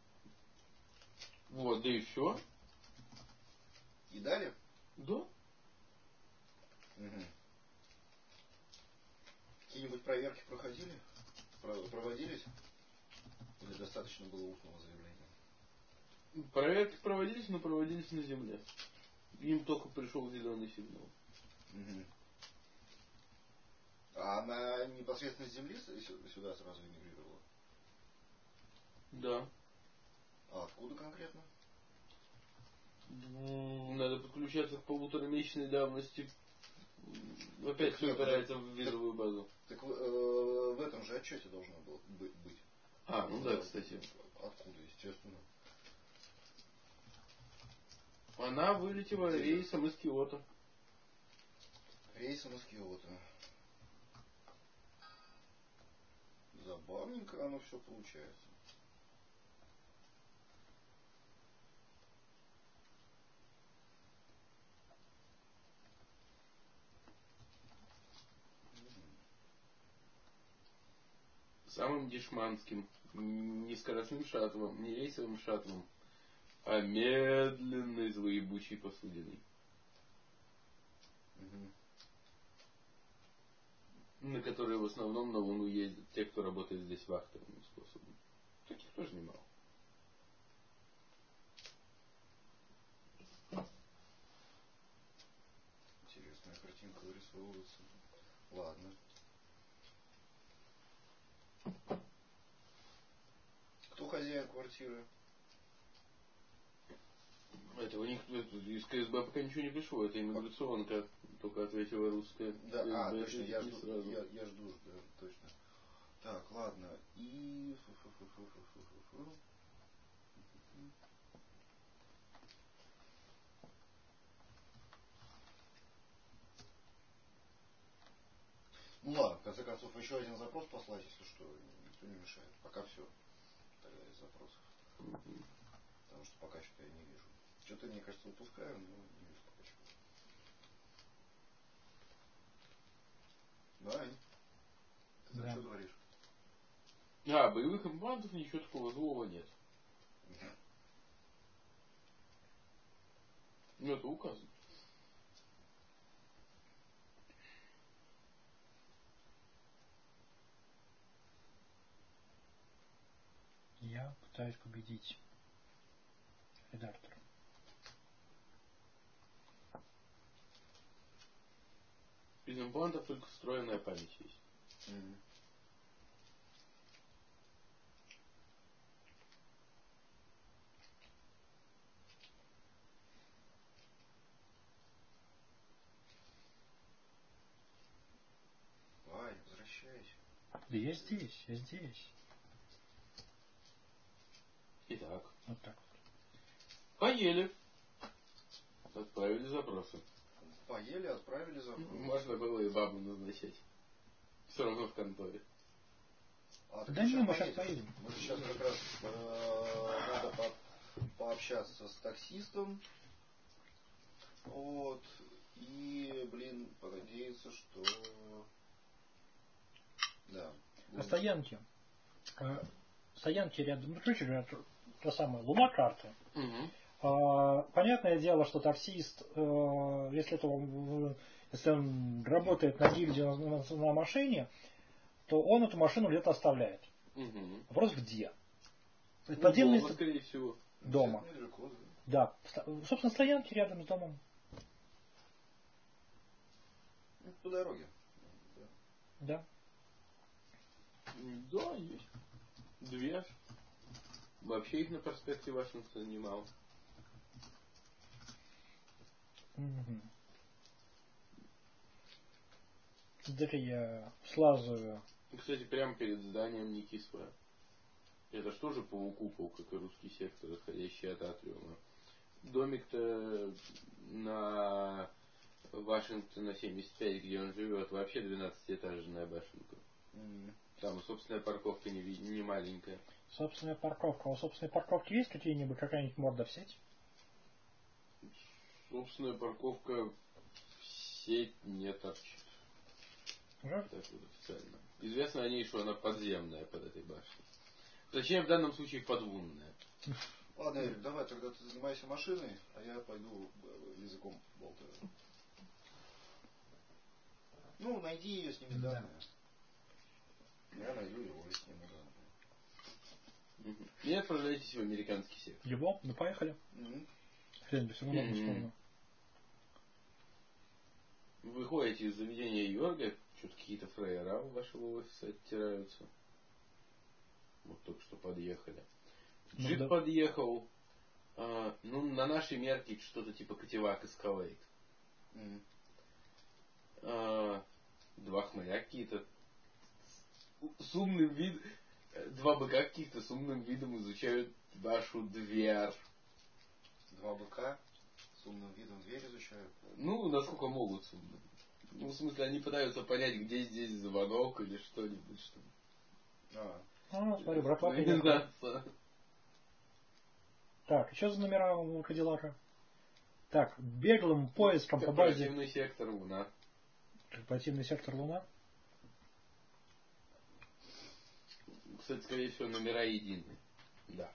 Вот, да и все. И далее? Да. Угу. Какие-нибудь проверки проходили? Проводились? Или достаточно было устного заявления? Проверки проводились, но проводились на земле. Им только пришел зеленый сигнал. Угу. А она непосредственно с земли сюда сразу эмигрировала? Да. А откуда конкретно? Надо подключаться к полуторамесячной давности. Опять все упирается в визовую базу. Так в этом же отчете должно было быть. Ну да, кстати. Откуда, естественно. Она вылетела рейсом из Киото. Рейсом из Киото. Забавненько оно все получается. Самым дешманским, не скоростным шаттлом, не рейсовым шаттлом, а медленной злоебучей посудиной. На которые в основном на Луну ездят те, кто работает здесь вахтовым способом. Таких тоже немало. Интересная картинка вырисовывается. Ладно. Кто хозяин квартиры? Этого никто из КСБ пока ничего не пришло, это иммиграционка, только ответила русская. Да, КСБ точно, я жду, сразу. я жду, да, точно. Так, ладно. И... Ну ладно, в конце концов, еще один запрос послать, если что, никто не мешает. Пока все. Тогда из запросов. Потому что пока что я не вижу. Что-то, мне кажется, выпускаю, но не вижу пока что. Да, Ань? Ты там что говоришь? Боевых имплантов ничего такого злого нет. Ну, это указано. Я пытаюсь победить редактора. Из имплантов только встроенная память есть. Вань, возвращайся. Да я здесь, я здесь. Итак. Вот так вот. Поели. Отправили запросы. Поели, отправили запрос. Можно было и бабу назначать. Все равно в конторе. Да не, мы сейчас поедем. Мы сейчас как раз надо пообщаться с таксистом. Вот. И, понадеяться, что... Да. На стоянке. Стоянки рядом, ну, короче говоря, та самая Луна карты. Понятное дело, что таксист, если он работает на гильдии на машине, то он эту машину где-то оставляет. Вопрос где? Дома, скорее всего. Дома. Да. Собственно, стоянки рядом с домом. По дороге. Да. Да, есть. Две. Вообще их на проспекте Вашингтона немало. Теперь я слазаю. Кстати, прямо перед зданием не кислое. Это ж тоже полукупол, как и русский сектор, отходящий от атриума. Домик-то на Вашингтона 75, где он живет, вообще 12-этажная башенка. Там собственная парковка не маленькая. Собственная парковка. У собственной парковки есть какая-нибудь морда в сеть? Собственная парковка в сеть не торчит. Уже? Так вот официально. Известно о ней, что она подземная под этой башней. Точнее, в данном случае подвунная. Ладно, Эрик, давай тогда ты занимайся машиной, а я пойду языком болтаю. Ну, найди ее, сними данные. Я найду его и сниму данные. И отправляйтесь в американский сектор. Его? Ну поехали. Хрен бы все равно не вспомнил. Вы выходите из заведения Йорга, что-то какие-то фрейера у вашего офиса оттираются. Вот только что подъехали. Джип да. подъехал. Ну, на нашей мерке что-то типа Кативак Эскалейт. Два хмыря какие-то с умным видом, два быка каких-то с умным видом изучают вашу дверь. Два быка с умным видом дверь изучают? Ну, насколько могут с умным. Ну, в смысле, они пытаются понять, где здесь звонок или что-нибудь, что... смотри, братва приехала. Так, что за номера у Кадиллака? Так, беглым поиском по базе... Корпоративный сектор Луна. Корпоративный сектор Луна? Кстати, скорее всего, номера единые. Да.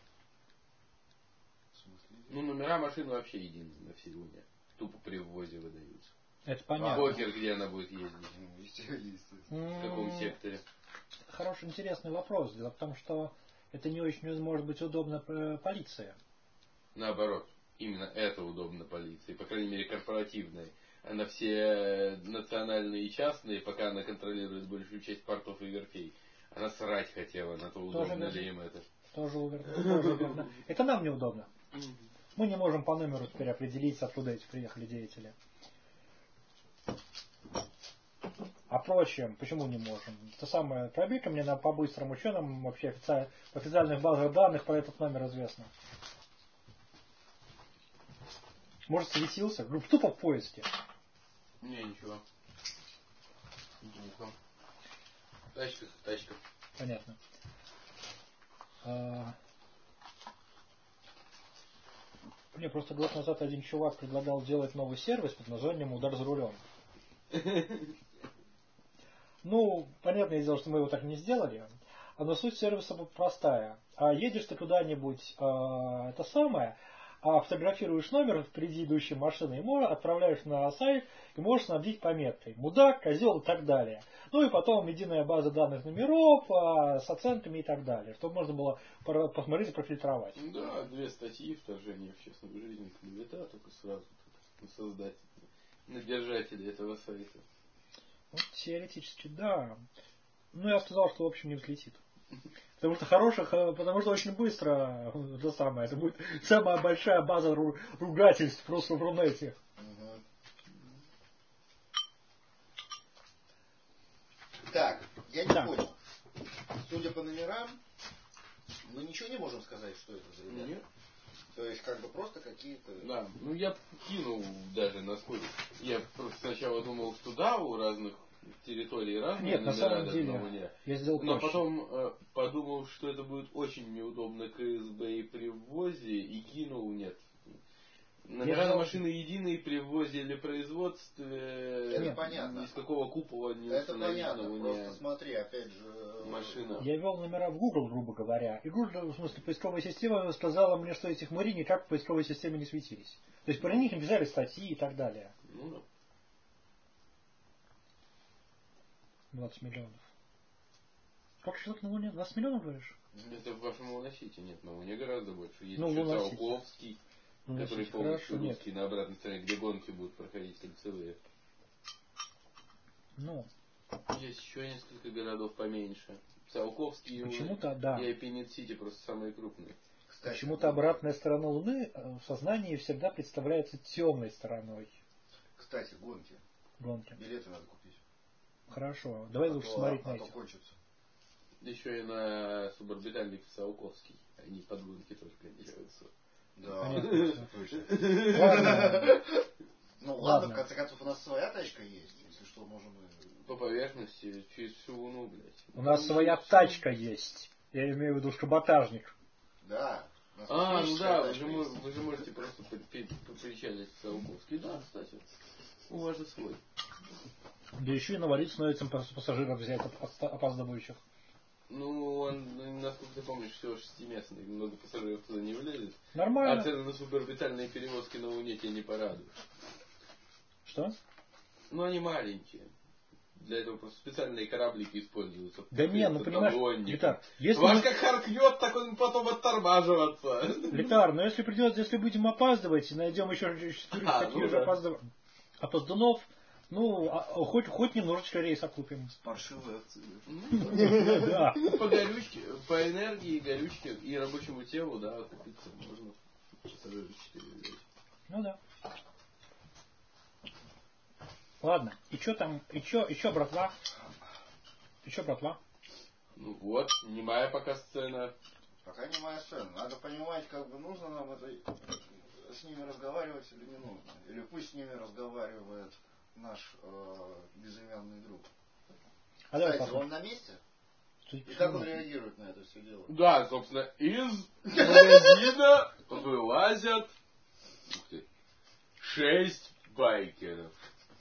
В смысле? Ну, номера машины вообще единые на всей Луне. Тупо при ввозе выдаются. Это понятно. Покер, где она будет ездить? Естественно. В каком секторе? Хороший, интересный вопрос. Дело в том, что это не очень может быть удобно полиции. Наоборот. Именно это удобно полиции. По крайней мере, корпоративной. Она все национальные и частные, пока она контролирует большую часть портов и верфей. Она срать хотела на то, удобно ли им это. Тоже верно. Это нам неудобно. Мы не можем по номеру теперь определить, откуда эти приехали деятели. А прочим, почему не можем? То самое, пробей-ка мне по-быстрому, что нам вообще в официальных базах данных про этот номер известно? Может, светился? Ну, тупо в поиске. Не, ничего. Тачка. Понятно. Мне просто год назад один чувак предлагал делать новый сервис под названием «Удар за рулем». Ну, понятное дело, что мы его так не сделали. Но суть сервиса простая. Едешь ты куда-нибудь, это самое, фотографируешь номер впереди идущей машины, и отправляешь на сайт, и можешь снабдить пометкой «Мудак», «Козел» и так далее. Ну и потом единая база данных номеров с оценками и так далее, чтобы можно было посмотреть и профильтровать. Да, 2 статьи «Вторжение в частную жизнь» клевета, только сразу на создателя, на держателя этого сайта. Ну, теоретически, да. Ну, я сказал, что в общем не взлетит. Потому что очень быстро это будет самая большая база ругательств просто в Рунете. Так, я не понял. Судя по номерам, мы ничего не можем сказать, что это за ребята. Нет. То есть, как бы просто какие-то... Да, ну я кинул даже на скорость. Я просто сначала думал, что да, у разных территорий разные Нет, номера, на самом даже деле, на Луне. я сделал Но проще. потом подумал, что это будет очень неудобно КСБ и при ввозе, и кинул нет. Номера на машины единые при ввозе или производстве. Это понятно. Ни с какого купола не это установить понятно, на Луне. просто смотри, опять же... Машина. Я ввел номера в Google, грубо говоря. И Google, в смысле, поисковая система сказала мне, что эти хмыри никак в поисковой системе не светились. То есть про них не бежали статьи и так далее. Ну да. 20 миллионов. Как человек на Луне? 20 миллионов, говоришь? Это в вашем Луносите нет, на Луне гораздо больше. Есть Ну, еще Луносите. Циолковский, Луносите, который полностью хорошо, русский, на обратной стороне, где гонки будут проходить кольцевые. Ну. Есть еще несколько городов поменьше. Циолковский Почему-то, да. и Пенит-Сити просто самые крупные. Кстати, Почему-то обратная сторона Луны в сознании всегда представляется темной стороной. Кстати, гонки. Билеты надо купить. Хорошо. Давай лучше смотреть на эти. Кончится. Еще и на суборбитальный Циолковский. Они под гонки тоже гоняются. Да, точно. Ладно. Ну ладно, в конце концов, у нас своя тачка есть. Если что, можем... По поверхности, через всю Луну, блядь. У нас своя тачка есть. Я имею в виду шкаботажник. Да. Ну да, вы же можете просто причалить Циолковский. Да, кстати. У вас же свой. Да еще и навалиться на этим пассажиров взять опаздывающих. Ну, он, насколько ты помнишь, всего 6-местный. Много пассажиров туда не влезет. Нормально. А цены на суперорбитальные перевозки на Луне тебя не порадуют. Что? Ну, они маленькие. Для этого просто специальные кораблики используются. Да не, ну понимаешь, Литар, если Ваш как харкнет, так он потом оттормаживаться. Литар, но если придется, если будем опаздывать и найдем еще таких же опоздунов, ну, хоть немножечко рейс окупим. Паршивые акции. Да. По горючке, по энергии, горючке и рабочему телу, да, окупиться можно. Пассажиры 4 взять. Ну да. Ладно, и что там, и чё, братва? И чё, братва? Ну вот, немая пока сцена. Пока не моя сцена. Надо понимать, как бы нужно нам это с ними разговаривать или не нужно. Или пусть с ними разговаривает наш безымянный друг. Кстати, он на месте? И как он реагирует на это все дело? Да, собственно, из магазина вылазят 6 байкеров.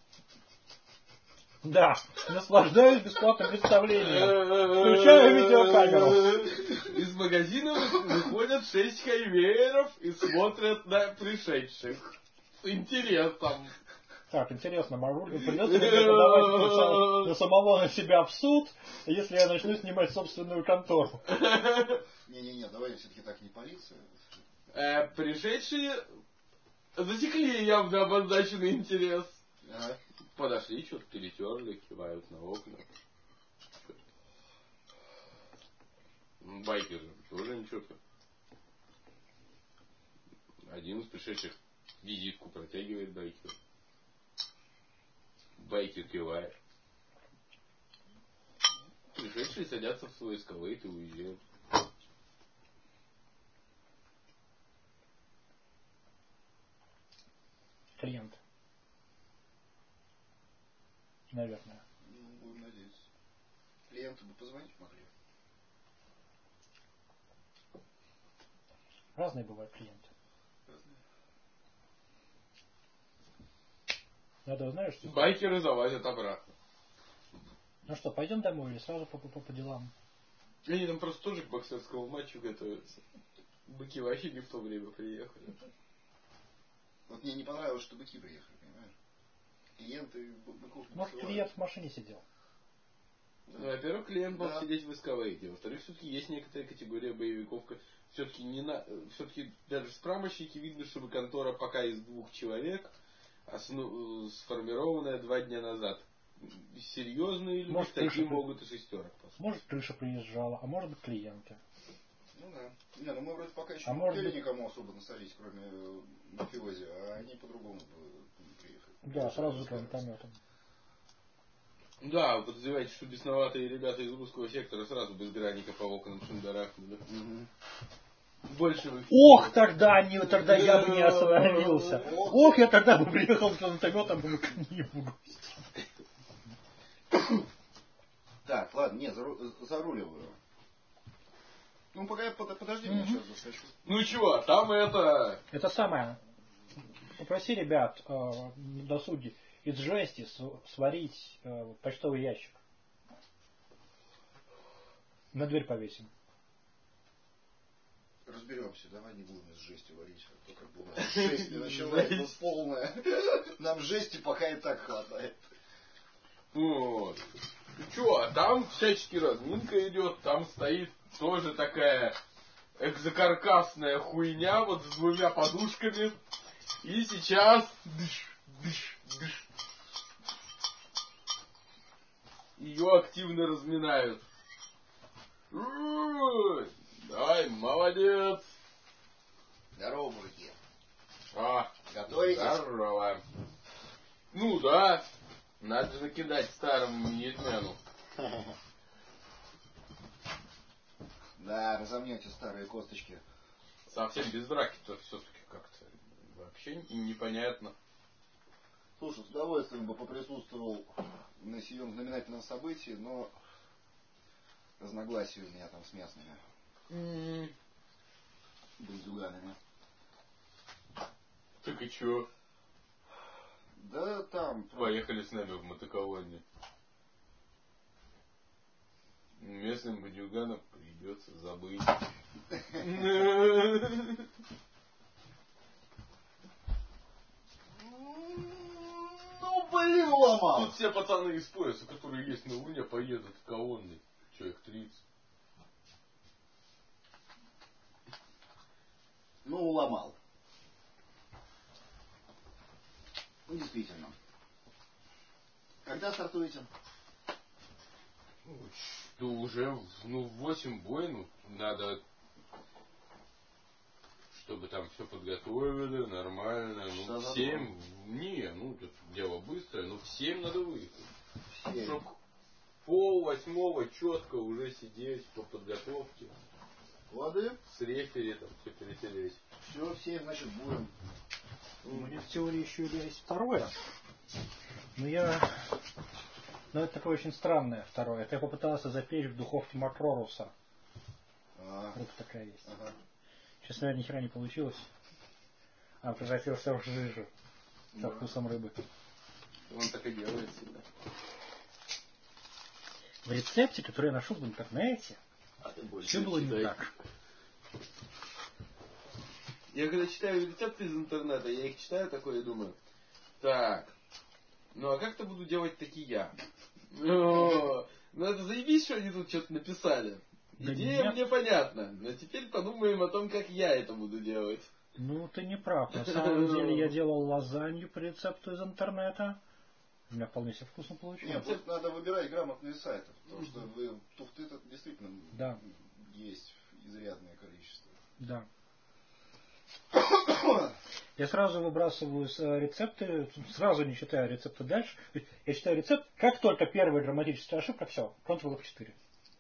Да, наслаждаюсь бесплатным представлением. Включаю видеокамеру. Из магазина выходят 6 хайвееров и смотрят на пришедших. С интересом. Так, интересно, придется ли мне подавать на самого на себя в суд, если я начну снимать собственную контору? Не-не-не, давай все-таки так не полиция. Пришедшие засекли явно обозначенный интерес. Ага. Подошли, что-то перетерли, кивают на окна. Байкер же тоже ничего. Один из пришедших визитку протягивает байкер. Байкер кивает. Пришедшие садятся в свой эскалейт и уезжают. Клиент. Наверное. Ну, будем надеяться. Клиенты бы позвонить могли. Разные бывают клиенты. Разные. Надо, знаешь, что... Байкеры залазят обратно. Ну что, пойдем домой или сразу по делам? Они там просто тоже к боксерскому матчу готовятся. Быки вообще не в то время приехали. Вот мне не понравилось, что быки приехали, понимаешь? Клиенты быков не Может, посылают. клиент в машине сидел? Да. Ну, во-первых, клиент мог Да. сидеть в эскалейте. Во-вторых, все-таки есть некоторая категория боевиков. Все-таки все-таки даже с прамощники видно, чтобы контора пока из 2 человек, сформированная 2 дня назад. Серьезные люди, Может, такие крыша могут и 6 послать. Может, крыша приезжала, а может быть, клиенты. Ну да. Не, ну мы вроде пока еще А не может успели быть... никому особо насолить, кроме мафиози, а они по-другому приехали. Да, сразу же гранатометом. Да, вы подозреваете, что бесноватые ребята из русского сектора сразу без граника по окнам шандарахнули. Больше вы... Ох, тогда я бы не остановился. Ох, я тогда бы приехал с гранатометом и к ним. Так, ладно, не, заруливаю. Ну, пока подожди, меня сейчас заскочу. Ну чего, там это... Это самое. Попроси ребят на досуге из жести сварить почтовый ящик. На дверь повесим. Разберемся, давай не будем из жести варить. А то как бы у нас жесть началась полная. Нам жести пока и так хватает. Вот. Ну чё, там всячески разминка идет, там стоит тоже такая экзокаркасная хуйня вот с 2 подушками. И сейчас... Ее активно разминают. Ай, молодец. Здорово, мужики. Готовитесь? Здорово. Ну да. Надо же накидать старому ятмену. Да, разомнете старые косточки. Совсем без драки-то все-таки как-то вообще непонятно. Слушай, с удовольствием бы поприсутствовал на сём знаменательном событии, но разногласия у меня там с местными. Бандюганами. Так и чё? Да там. Поехали с нами в мотоколонне. Местным бандюганам придется забыть. Ну, блин, ломал. Тут все пацаны из пояса, которые есть на Луне, поедут в колонны. Человек 30. Ну, уломал. Ну, действительно. Когда стартуете? Ну, уже в 8 бой, ну, надо, чтобы там все подготовили, нормально. Ну, в 7, не, ну, тут дело быстрое, но в 7 надо выехать. Чтоб 7:30 четко уже сидеть по подготовке. Лады? С рефери там все перетереть. Все, в 7, значит, будем. У меня в теории еще есть второе. Но это такое очень странное второе. Это я попытался запечь в духовке Макроруса. Рыба такая есть. Ага. Сейчас, наверное, ни хера не получилось. А превратился в жижу. Со вкусом рыбы. Он так и делает всегда. В рецепте, который я нашел в интернете, все было не так. Я когда читаю рецепты из интернета, я их читаю такое и думаю, так, ну а как-то буду делать такие. Ну это заебись, что они тут что-то написали. Да Идея нет. мне понятна, но теперь подумаем о том, как я это буду делать. Ну, ты не прав. На самом деле я делал лазанью по рецепту из интернета. У меня вполне себе вкусно получилось. Нет, вот надо выбирать грамотные сайты, потому что туфты-то действительно есть изрядное количество. Да. Я сразу выбрасываю рецепты, сразу не читаю рецепты дальше. Я читаю рецепт, как только первая грамматическая ошибка, все, Ctrl F4.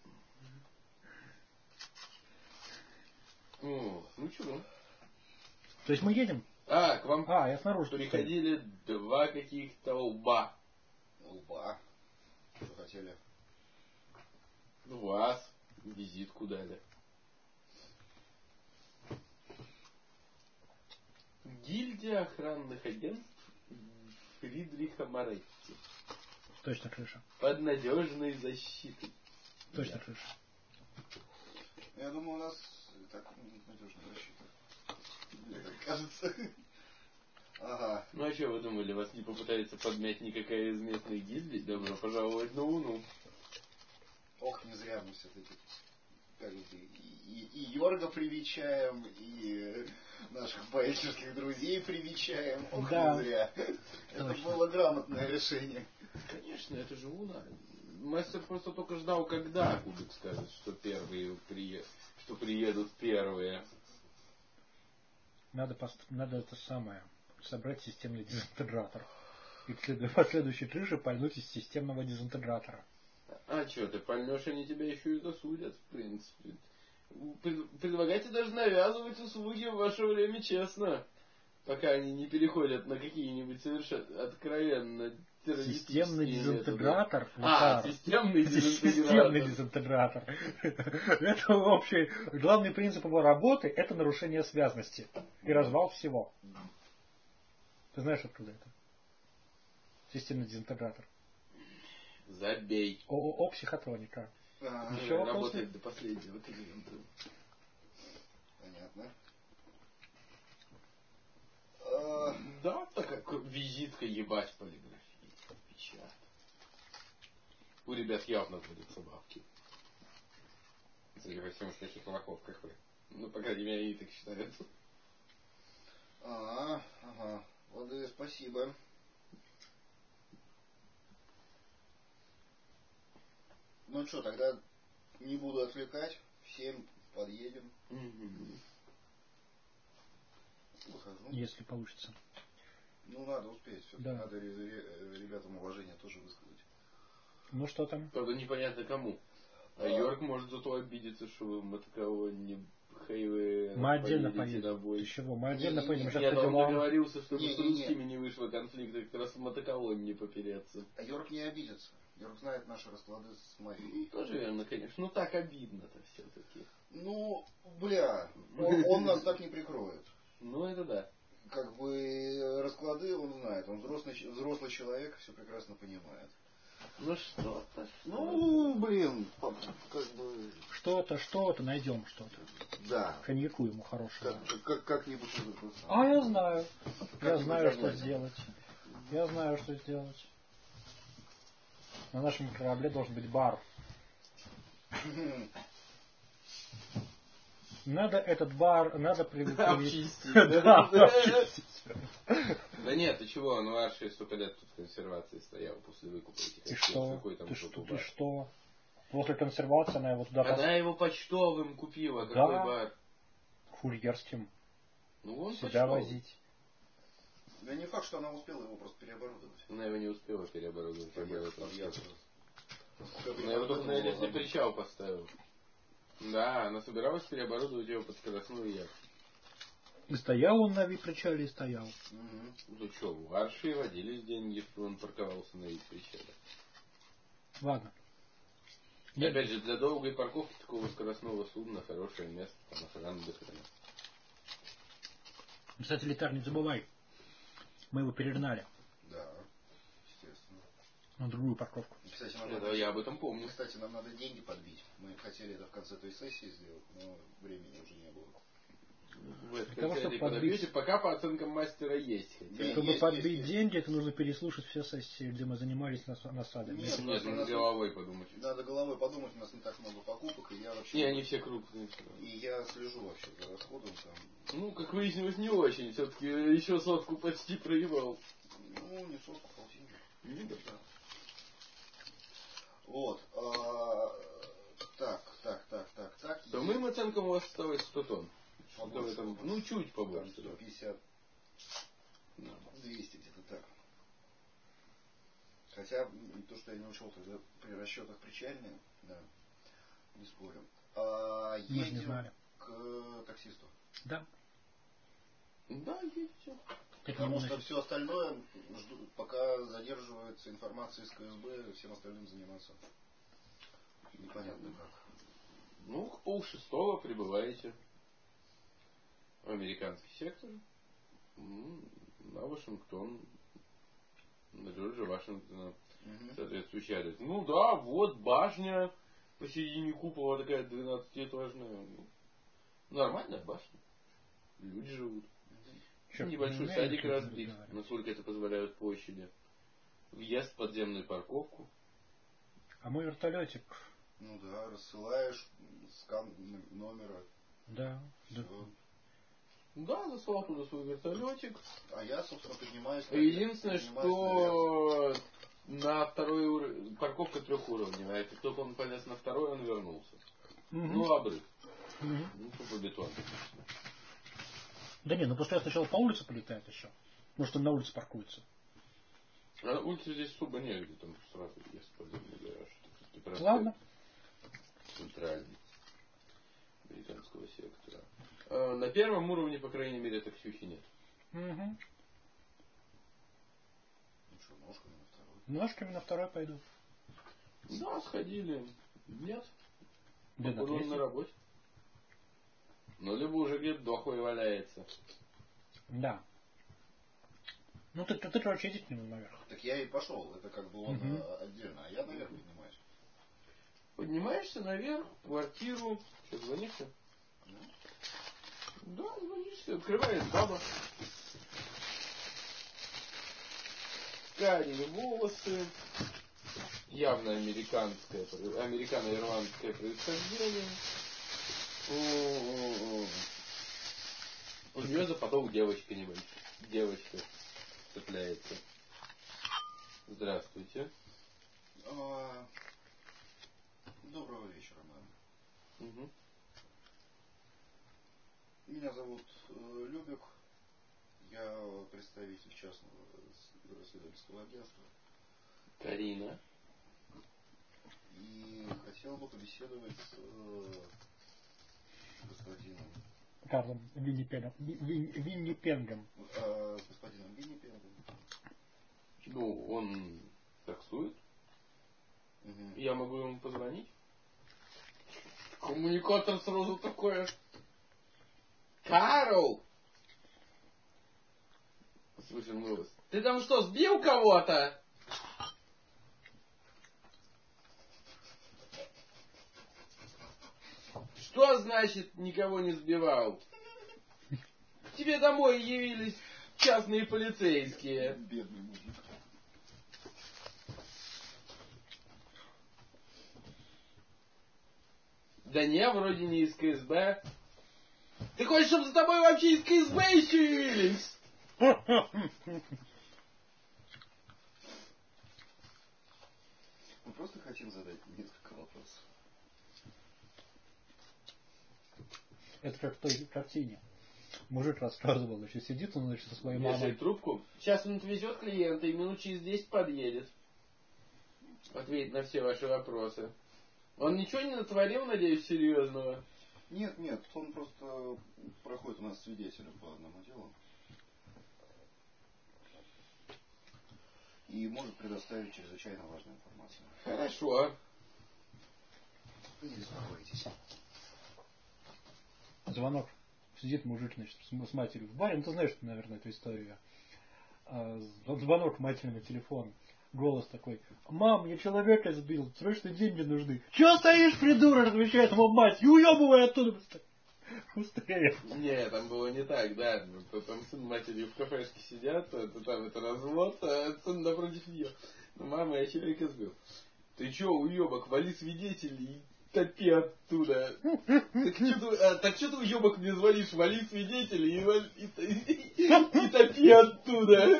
Ну чего? То есть мы едем? К вам я снаружи приходили два каких-то лба. Лба? Что хотели? Вас визитку дали. Гильдия охранных агентств Фридриха Моретти. Точно крыша. Под надежной защитой. Точно крыша. Я думаю, у нас так надежная защита. Мне так кажется. Ага. Ну а что вы думали, вас не попытается подмять никакая из местных гильдий? Добро пожаловать на Луну. Ох, не зря мы все-таки и Йорга привечаем, и наших байкерских друзей привечаем. Ох, не зря. Это было грамотное решение. Конечно, это же Луна. Мастер просто только ждал, когда Кубик скажет, что приедут первые. Надо это самое, собрать системный дезинтегратор. И по следующей крыше пальнуть из системного дезинтегратора. А что, ты пальнешь, они тебя еще и засудят, в принципе. Предлагайте даже навязывать услуги в ваше время честно, пока они не переходят на какие-нибудь совершенно откровенно террористические Системный дезинтегратор. Системный Системный дезинтегратор. Это общий. Главный принцип его работы — это нарушение связности и развал всего. Ты знаешь, откуда это? Системный дезинтегратор. Забей. ООО «Психотроника». Еще вопросы? Работает до последнего клиента. Понятно. Да, так как визитка ебать полиграфии. Печат. У ребят явно водятся бабки. Судя по всему, в таких лохов, как вы. Ну, по крайней мере, они так считают. Ага. Лады, спасибо. Ну что, тогда не буду отвлекать. Всем подъедем. Выхожу. Если получится. Ну, надо успеть. Да. Надо ребятам уважение тоже высказать. Ну что там? Правда, непонятно кому. А Йорк может зато обидеться, что мы такого не хайвы. Мы отдельно поедем. Ты чего? Мы отдельно поедем. Нет, он договорился, чтобы с русскими не вышло конфликта, как раз в мотоколонне попереться. А Йорк не обидится. Йорк знает наши расклады с мафией. Тоже верно, конечно. Ну так обидно-то все-таки. Ну, бля, он нас так не прикроет. Ну это да. Как бы расклады он знает. Он взрослый взрослый человек все прекрасно понимает. Ну что-то. Ну, блин, как бы... Что-то, найдем что-то. Да. Коньяку ему хорошего. Как-нибудь. А я знаю. Я Как-нибудь знаю, что загладим. сделать. Я знаю, что сделать. На нашем корабле должен быть бар. Надо этот бар, надо Обчистить. Да, Да нет, ты чего, он вообще столько лет тут в консервации стоял после выкупа этих Ты активов. что? Какой там Ты был что? бар? Ты что? После консервации она его туда Она его почтовым купила, Да. какой бар? курьерским Ну он себя почтовый. возить. Да не факт, что она успела его просто переоборудовать. Она его не успела переоборудовать. Подъезд. Она его только на элитный причал поставила. Да, она собиралась переоборудовать его под скоростную яхту. И стоял он на вип-причале, и стоял. Ну что, в Арши водились деньги, что он парковался на вип-причале. Ладно. И опять же, для долгой парковки такого скоростного судна хорошее место, там охрана до хрена. Кстати, Летар, не забывай. Мы его перегнали Да, естественно. на другую парковку. Кстати, Я об этом помню. Кстати, нам надо деньги подбить. Мы хотели это в конце той сессии сделать, но времени уже не было. Вы Для того, чтобы подобьете, пока по оценкам мастера есть. Хотя... Чтобы есть, подбить есть. деньги, это нужно переслушать все сессии, где мы занимались насадами. Нет, Нет, надо головой подумать. Надо головой подумать, у нас не так много покупок, и я вообще... И они все крупные. И я слежу вообще за расходом там. Ну, как выяснилось, не очень. Все-таки еще сотку почти проебал. Ну, не сотку, полтинник. Ну, да. Вот. Так. По моим оценкам у вас осталось 100 тонн. Что-то Побольше, там, побольше. ну, чуть побольше. Там Да. 150, Да. 200 где-то так. Хотя то, что я не учел тогда при расчетах причальные, да, не спорю. Мы же не Едем знали. к таксисту. Да. Да, едете. Потому что все остальное, пока задерживается информация из КСБ, всем остальным заниматься непонятно как. Ну, к 5:30 прибываете в американский сектор на Вашингтон, на Джорджа Вашингтона, соответствующий адрес. Ну да, вот башня посередине купола такая 12-этажная. Нормальная башня. Люди живут. Небольшой садик разбит, насколько это позволяют площади. Въезд в подземную парковку. А мой вертолетик. Ну да, рассылаешь скан номера. Да. Да, заслал туда свой вертолетик. А я, собственно, поднимаюсь. Единственное, что на второй уровень, парковка трехуровневая, как только он полез на второй, он вернулся. Ну, обрыв. Ну, по бетону. Да не, ну пускай сначала по улице полетает еще. Может, он на улице паркуется. А улицы здесь особо негде, там сразу есть подземный гараж. Ладно. Центральный американского сектора. На первом уровне, по крайней мере, таксюхи нет. Ну что, ножками на второй? Ножками на второй пойду. Да, сходили. Нет. Где на он на работе. Ну, либо уже где-то дохлый валяется. Да. Ну, ты короче, иди к нему наверх. Так я и пошел. Это как бы он отдельно. А я наверх поднимаюсь. Поднимаешься наверх, в квартиру. Что, звонишься? Да, звонишься. Открывает баба. Карие волосы. Явно американо-ирландское происхождение. У нее за подол девочка небольшая. Девочка цепляется. Здравствуйте. Доброго вечера, мэм. Меня зовут Любек. Я представитель частного расследовательского агентства. Карина. И хотел бы побеседовать с господином Карлом Виннипенгом. с господином Виннипенгом. Ну, он таксует. Я могу ему позвонить. Коммуникатор сразу такое. Карл! Слышим голос. Ты там что, сбил кого-то? Что значит никого не сбивал? К тебе домой явились частные полицейские. Бедный мужик. Да не, вроде не из КСБ. Ты хочешь, чтобы за тобой вообще из КСБ еще явились? Мы просто хотим задать несколько вопросов. Это как в той картине. Мужик рассказывал, еще сидит он, значит, со своей Вешает мамой. трубку. Сейчас он отвезет клиента и минут через 10 подъедет. Ответит на все ваши вопросы. Он ничего не натворил, надеюсь, серьезного? Нет, он просто проходит у нас свидетелем по одному делу. И может предоставить чрезвычайно важную информацию. Хорошо. Не беспокойтесь. Звонок. Сидит мужик, значит, с матерью в баре. Ну, ты знаешь, наверное, эту историю. Звонок мательному телефону. Голос такой: мам, мне человека сбил, срочно деньги нужны. Чего стоишь, придурок, отвечает ему мать, и уебывай оттуда быстрее. Не, там было не так, да. Там сын с матерью в кафешке сидят, там это развод, а сын напротив нее. Ну, мама, я человека сбил. Ты че, уебок, вали свидетелей и топи оттуда. Так что ты, уебок, мне звонишь, вали свидетелей и топи оттуда.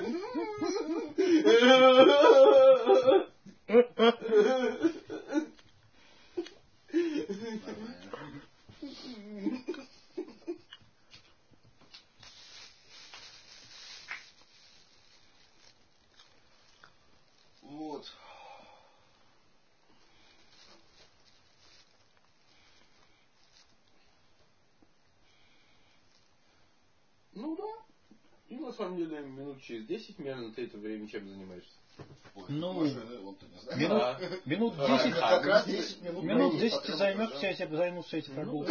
Вот. Ну да. И на самом деле минут через 10 примерно ты это время чем занимаешься? Ой, Ну, машины, он-то не знает. Минут 10. Как раз 10 минут. Минут 10 займешься, я займусь этим прогулкой.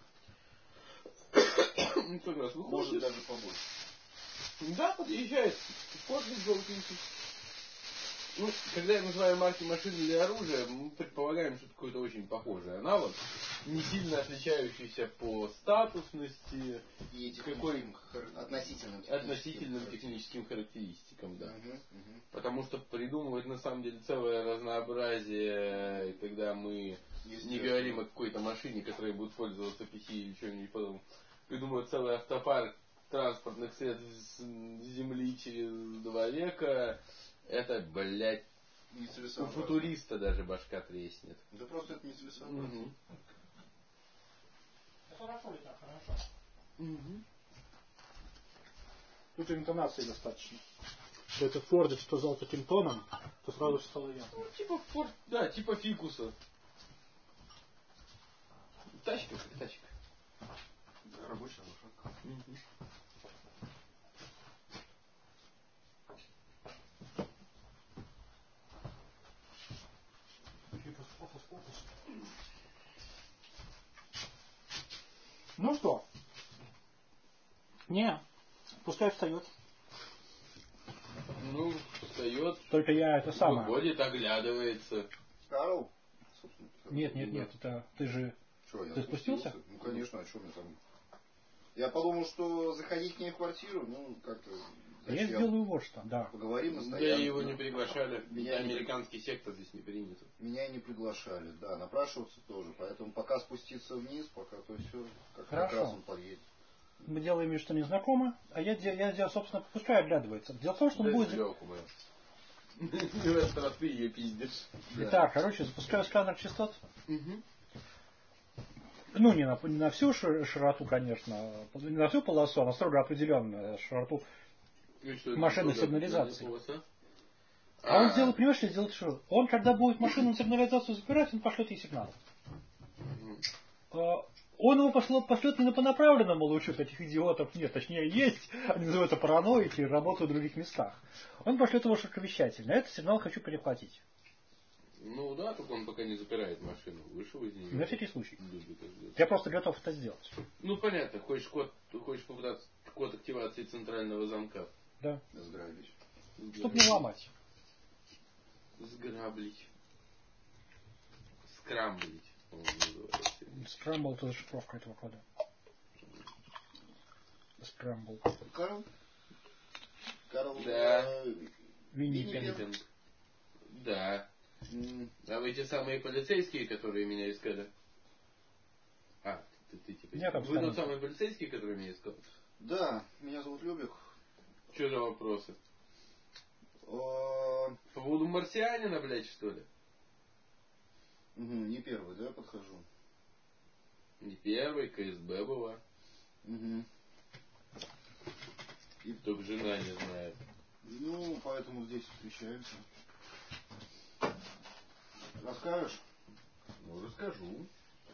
Ну, как раз выходит. Может даже побольше. Да, подъезжает. Кожный желтенький. Ну, когда я называю марки машин или оружия, мы предполагаем, что это какой-то очень похожий аналог, не сильно отличающийся по статусности И относительным техническим характеристикам, да. Потому что придумывать на самом деле целое разнообразие, когда мы не говорим о какой-то машине, которая будет пользоваться PC или что-нибудь подобное, придумывать целый автопарк транспортных средств с земли через 2 века. Это, блядь, у футуриста даже башка треснет. Да просто это нецелесообразно. Хорошо ли так? Хорошо. Тут интонации достаточно. Что это Форд сказал таким тоном, то сразу стало ясно. Ну, типа Форд, да, типа фикуса. Тачка как тачка. Да, рабочая лошадка. Ну что? Не, пускай встает. Ну, встает. Только я это самое. Выходит, оглядывается. Карл? Нет, это ты же... Что, я ты спустился? Ну, конечно, а что мне там... Я подумал, что заходить к ней в квартиру, ну, как-то... Я сделаю вот что, да. Поговорим на Да, стоянке. его не приглашали. Меня не Американский сектор здесь не принят. Меня не приглашали, да, напрашиваться тоже. Поэтому пока спуститься вниз, пока то все, как Хорошо. раз он подъедет. Мы делаем вид, что не знакомы, а я собственно, пускай оглядывается. Дело в том, что он будет... В этот раз ты ее пиздишь. Итак, короче, запускаю сканер частот. Ну, не на всю широту, конечно, не на всю полосу, а на строго определенную широту машины сигнализации. А он сделает, понимаешь, что сделает что? Он, когда будет машину сигнализацию запирать, он пошлет ей сигнал. Он его пошлет не по направленному лучу, этих идиотов нет, точнее есть, они называются параноики, работают в других местах. Он пошлет его широковещательно. Этот сигнал хочу перехватить. Ну да, только он пока не запирает машину. Вышел из нее. На всякий случай. Я просто готов это сделать. Ну понятно, хочешь попытаться код активации центрального замка. Да. Сграбить. Чтоб не ломать. Сграблить. Скрамблить, по-моему, называется. Скрамбл — это зашифровка этого кода. Скрамбл. Карл? Да. Винни Пеннинг. Да. А вы те самые полицейские, которые меня искали? А, ты типа... Нет, вы тот самый полицейский, который меня искал? Да, меня зовут Любик. Что за вопросы? По поводу марсианина, блядь, что ли? Не первый, да, подхожу? Не первый, КСБ была. И только жена не знает. Ну, поэтому здесь встречаемся. Расскажешь? Ну, расскажу.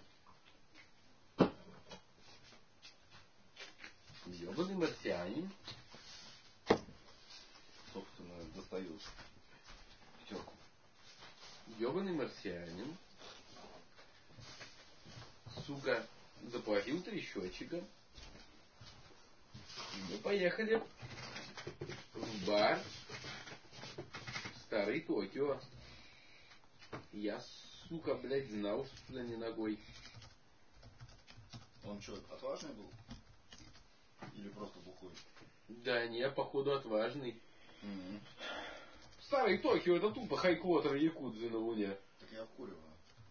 Ёбаный марсианин. Собственно, достаю пятерку. Ёбаный марсианин. Сука, заплатил 3 счетчика. И мы поехали в бар Старый Токио. Я, сука, блядь, знал, что туда не ногой. Он что, отважный был? Или просто бухой? Да не, походу отважный. Старый Токио — это тупо хайквотер якудзы на Луне. Так я вкуриваю.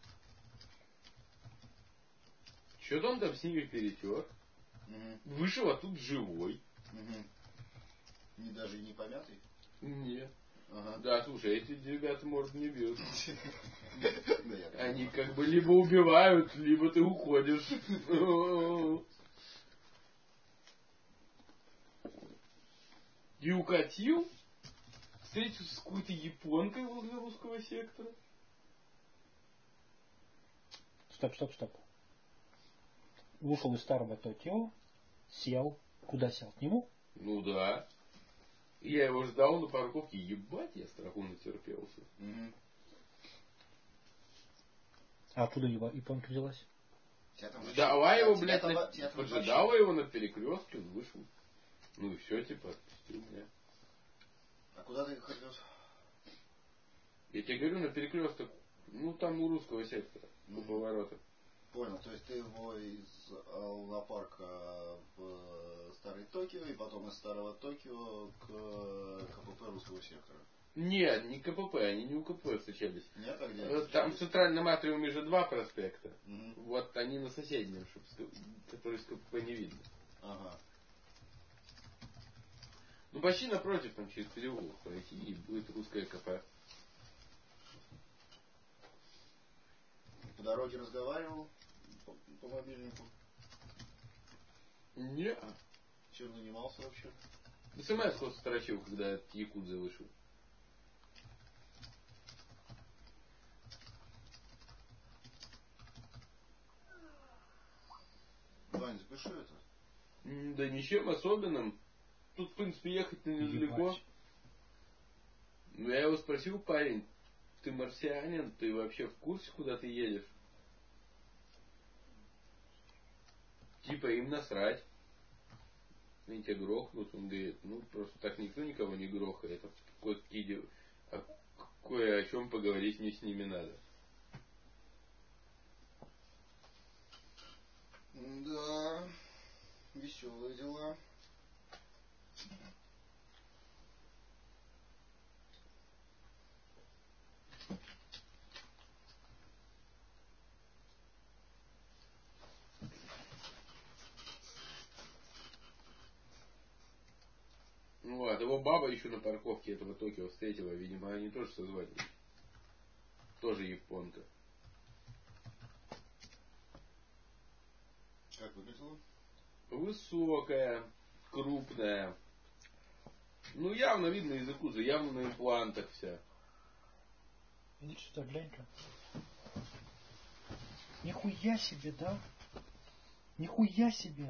Что-то он там с ними перетер. Вышел, а тут живой. Не даже и не помятый? Нет. Ага. Да, слушай, эти ребята, может, не бьют. Да, Они как бы либо убивают, либо ты уходишь. И укатил, встретился с какой-то японкой возле русского сектора. Стоп. Вышел из Старого Токио, сел. Куда сел? К нему? Ну да. Я его ждал на парковке. Ебать, я страху натерпелся. А оттуда японка взялась? Ждала его, блядь, поджидала его на перекрестке, он вышел. Ну и все, типа, отпустил меня. А куда ты их отвез? Я тебе говорю, на перекресток, ну там у русского сектора, у поворота. Понял, то есть ты его из Лунопарка в Старый Токио и потом из Старого Токио к КПП русского сектора. Нет, не КПП, они не у КПП встречались. Нет, а где? Там в центральном атриуме же 2 проспекта. Вот они на соседнем, который с КПП не видно. Ага. Ну почти напротив, там через переулок пройти, и будет русское КП. По дороге разговаривал по мобильнику? Не. Чем занимался вообще? СМС-ку строчил, когда от якудзы вышел. Вань, запиши это. Да ничем особенным. Тут, в принципе, ехать недалеко. Ну, я его спросил, парень, ты марсианин, ты вообще в курсе, куда ты едешь? Типа им насрать. Они тебя грохнут. Он говорит, ну просто так никто никого не грохает. Кое о чем поговорить мне с ними надо. Да, веселые дела. Ну вот, его баба еще на парковке этого Токио встретила. Видимо, они тоже созвонились. Тоже японка. Как выглядела? Высокая, крупная. Ну, явно видно из якудзы, явно на имплантах вся. Иди сюда, глянь-ка. Нихуя себе, да? Нихуя себе.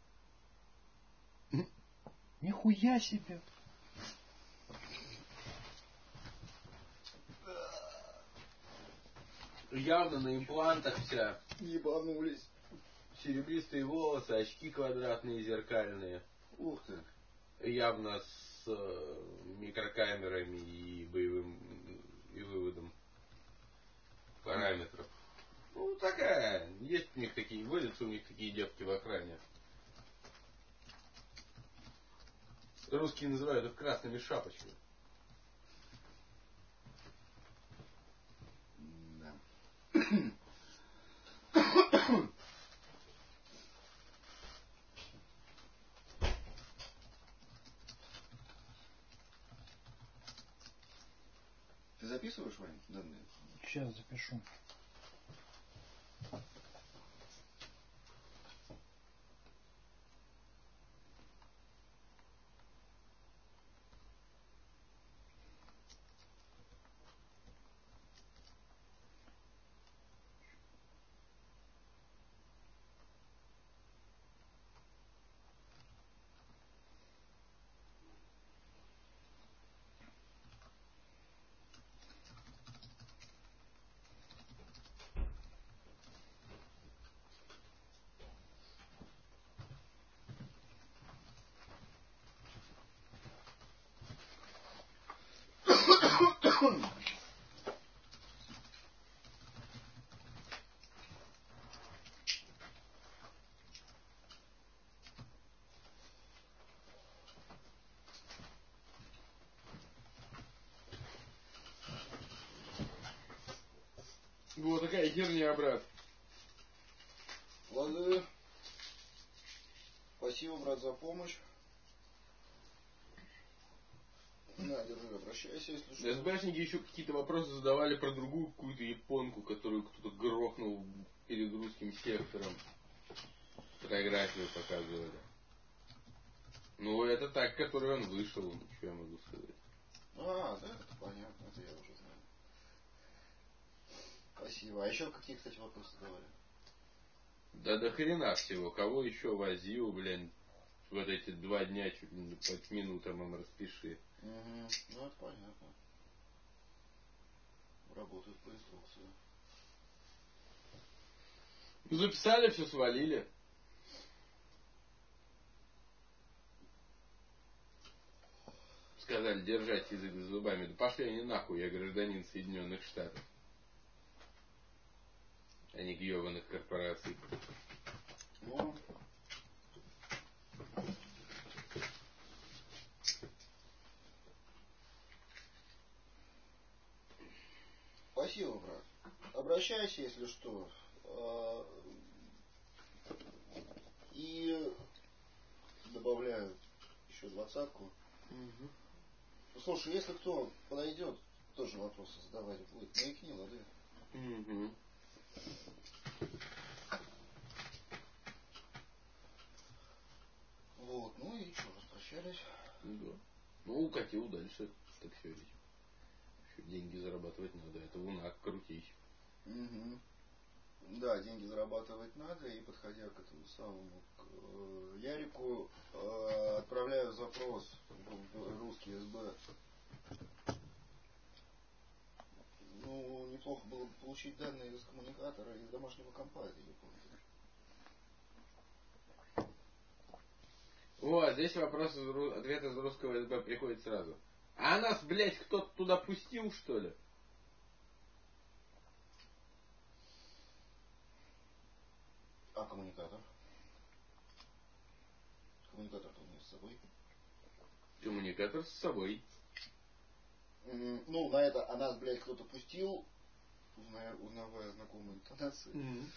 Нихуя себе. Явно на имплантах вся. Ебанулись. Серебристые волосы, очки квадратные, зеркальные. Ух ты. явно с микрокамерами и боевым и выводом параметров. Ну, такая. Есть у них такие, водятся у них такие девки в охране. Русские называют их красными шапочками. Да. Ты записываешь, Вань, данные? Сейчас запишу. Вот такая херня, брат. Ладно. Спасибо, брат, за помощь. На, держи, обращайся, если что. СБшники еще какие-то вопросы задавали про другую какую-то японку, которую кто-то грохнул перед русским сектором. Фотографию показывали. Ну, это так, который он вышел, что я могу сказать. А, да, это понятно, это я уже знаю. Спасибо. А еще какие, кстати, вопросы задавали? Да до хрена всего. Кого еще возил, блин, вот эти 2 дня чуть ли не по минутам им распиши. Угу. Ну, это понятно. Работают по инструкции. Записали, все свалили. Сказали держать язык за зубами. Да пошли они нахуй, я гражданин Соединенных Штатов. А не гьёваных корпораций. Ну, спасибо, брат. Обращайся, если что. И добавляю еще 20-ку. Угу. Слушай, если кто подойдет, тоже вопросы задавать будет. Маякни, лады. Угу. Вот, ну и что, распрощались. Да. Ну, укатил дальше, так все ведь. Еще деньги зарабатывать надо. Это луна, крутись. Угу. Да, деньги зарабатывать надо, и подходя к этому самому к Ярику, отправляю запрос в русский СБ. Ну, неплохо было бы получить данные из коммуникатора, из домашнего компа этой японки. Вот, здесь вопрос, ответ из русского СБ приходит сразу. А нас, блядь, кто-то туда пустил, что ли? А коммуникатор? Коммуникатор-то у меня с собой. Коммуникатор с собой. Ну, на это, а нас, блядь, кто-то пустил, узнавая знакомые интонации.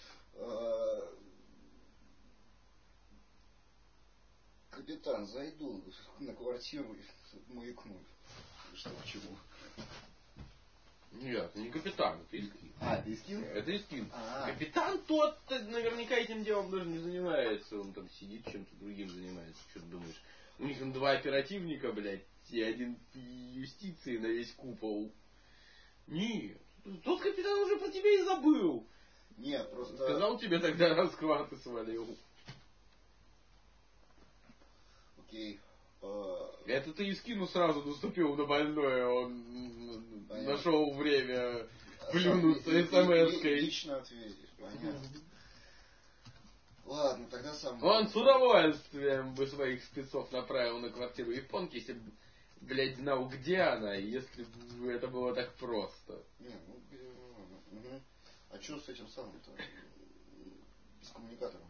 Капитан, зайду на квартиру и маякну. Что к чему? Нет, не капитан, это Искин. А, это Искин? Это Искин. А-а. Капитан тот наверняка этим делом даже не занимается. Он там сидит, чем-то другим занимается. Что ты думаешь? У них там 2 оперативника, блядь, и 1 юстиции на весь купол. Нет. Тот капитан уже про тебя и забыл. Нет, просто... Сказал тебе тогда расклад и свалил. Окей. Это ты Искину сразу наступил на больное. Он нашел время плюнуться смс-кой. Лично ответишь, понятно. Ладно, тогда сам... Он с удовольствием бы своих спецов направил на квартиру японки, если бы, блядь, знал, где она, и если бы это было так просто. Не, ну, угу. А что с этим самым-то? С коммуникатором?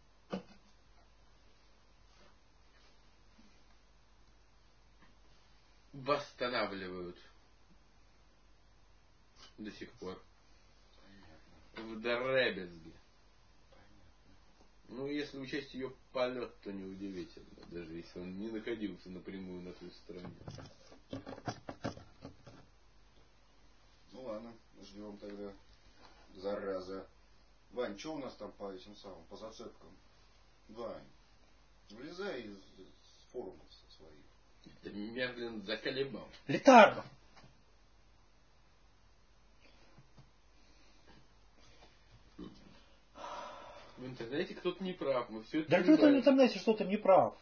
Восстанавливают. До сих пор. Понятно. В дребезги. Понятно. Ну, если учесть ее полет, то неудивительно, даже если он не находился напрямую на той стороне. Ну ладно, ждем тогда. Зараза. Вань, что у нас там по этим самым, по зацепкам? Вань, вылезай из форумов своих. Это Мерлин заколебал. Летардо! В интернете кто-то не прав, мы все это Да кто там в понимаем. интернете что-то не прав?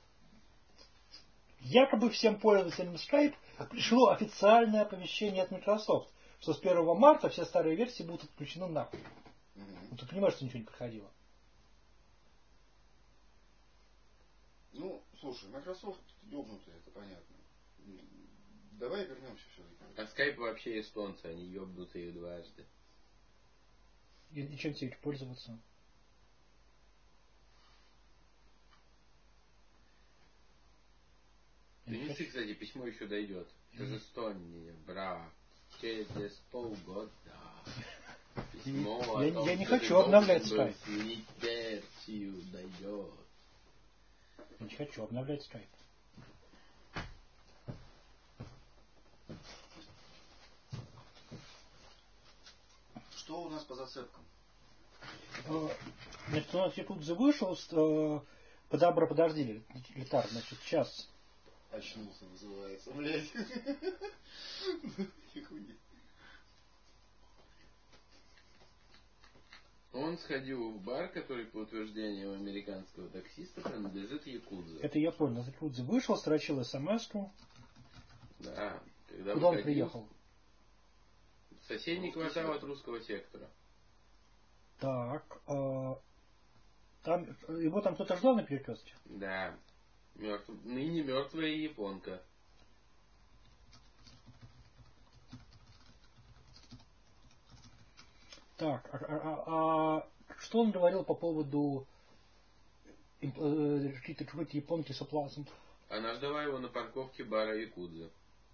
Якобы всем пользователям Skype пришло официальное оповещение от Microsoft, что с 1 марта все старые версии будут отключены нахуй. Ну ты понимаешь, что ничего не приходило. Ну, слушай, Microsoft ёбнутый, это понятно. Давай вернемся все-таки. А Skype вообще эстонцы, они ёбнутые дважды. И чем теперь пользоваться? Принеси, кстати, письмо еще дойдет. Из Эстонии, брат. Через полгода. Письмо о том, Я не что хочу ты обновлять должен был Skype. сменить версию, дойдет. Я не хочу обновлять Skype. Что у нас по зацепкам? Значит, у нас Якудза вышел, подобро подожди, Летар, значит, сейчас. Очнулся, называется, блядь. Он сходил в бар, который, по утверждению американского таксиста, принадлежит Якудзе. Это я понял. Якудза вышел, строчил смс-ку. Да. Когда Куда он выходил, приехал? в соседний квартал от русского сектора. Так. Его там кто-то ждал на перекрестке? Да. Ныне мертвая японка. Так, что он говорил по поводу какой-то японки с оплазом? Она ждала его на парковке бара Якудзы.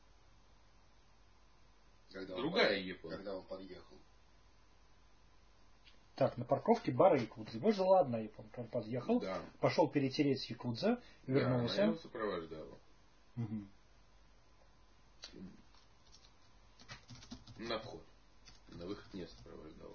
Другая японка. Когда он подъехал. Так, на парковке бара Якудзы. Его ждала одна японка. Он подъехал, Да. пошел перетереть с Якудза, вернулся. Да, она его сопровождала. Угу. На вход. На выход не сопровождала.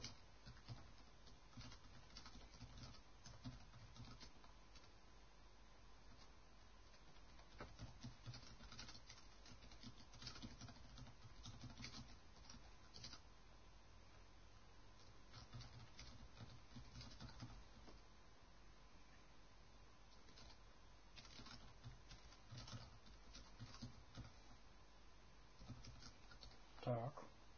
Так.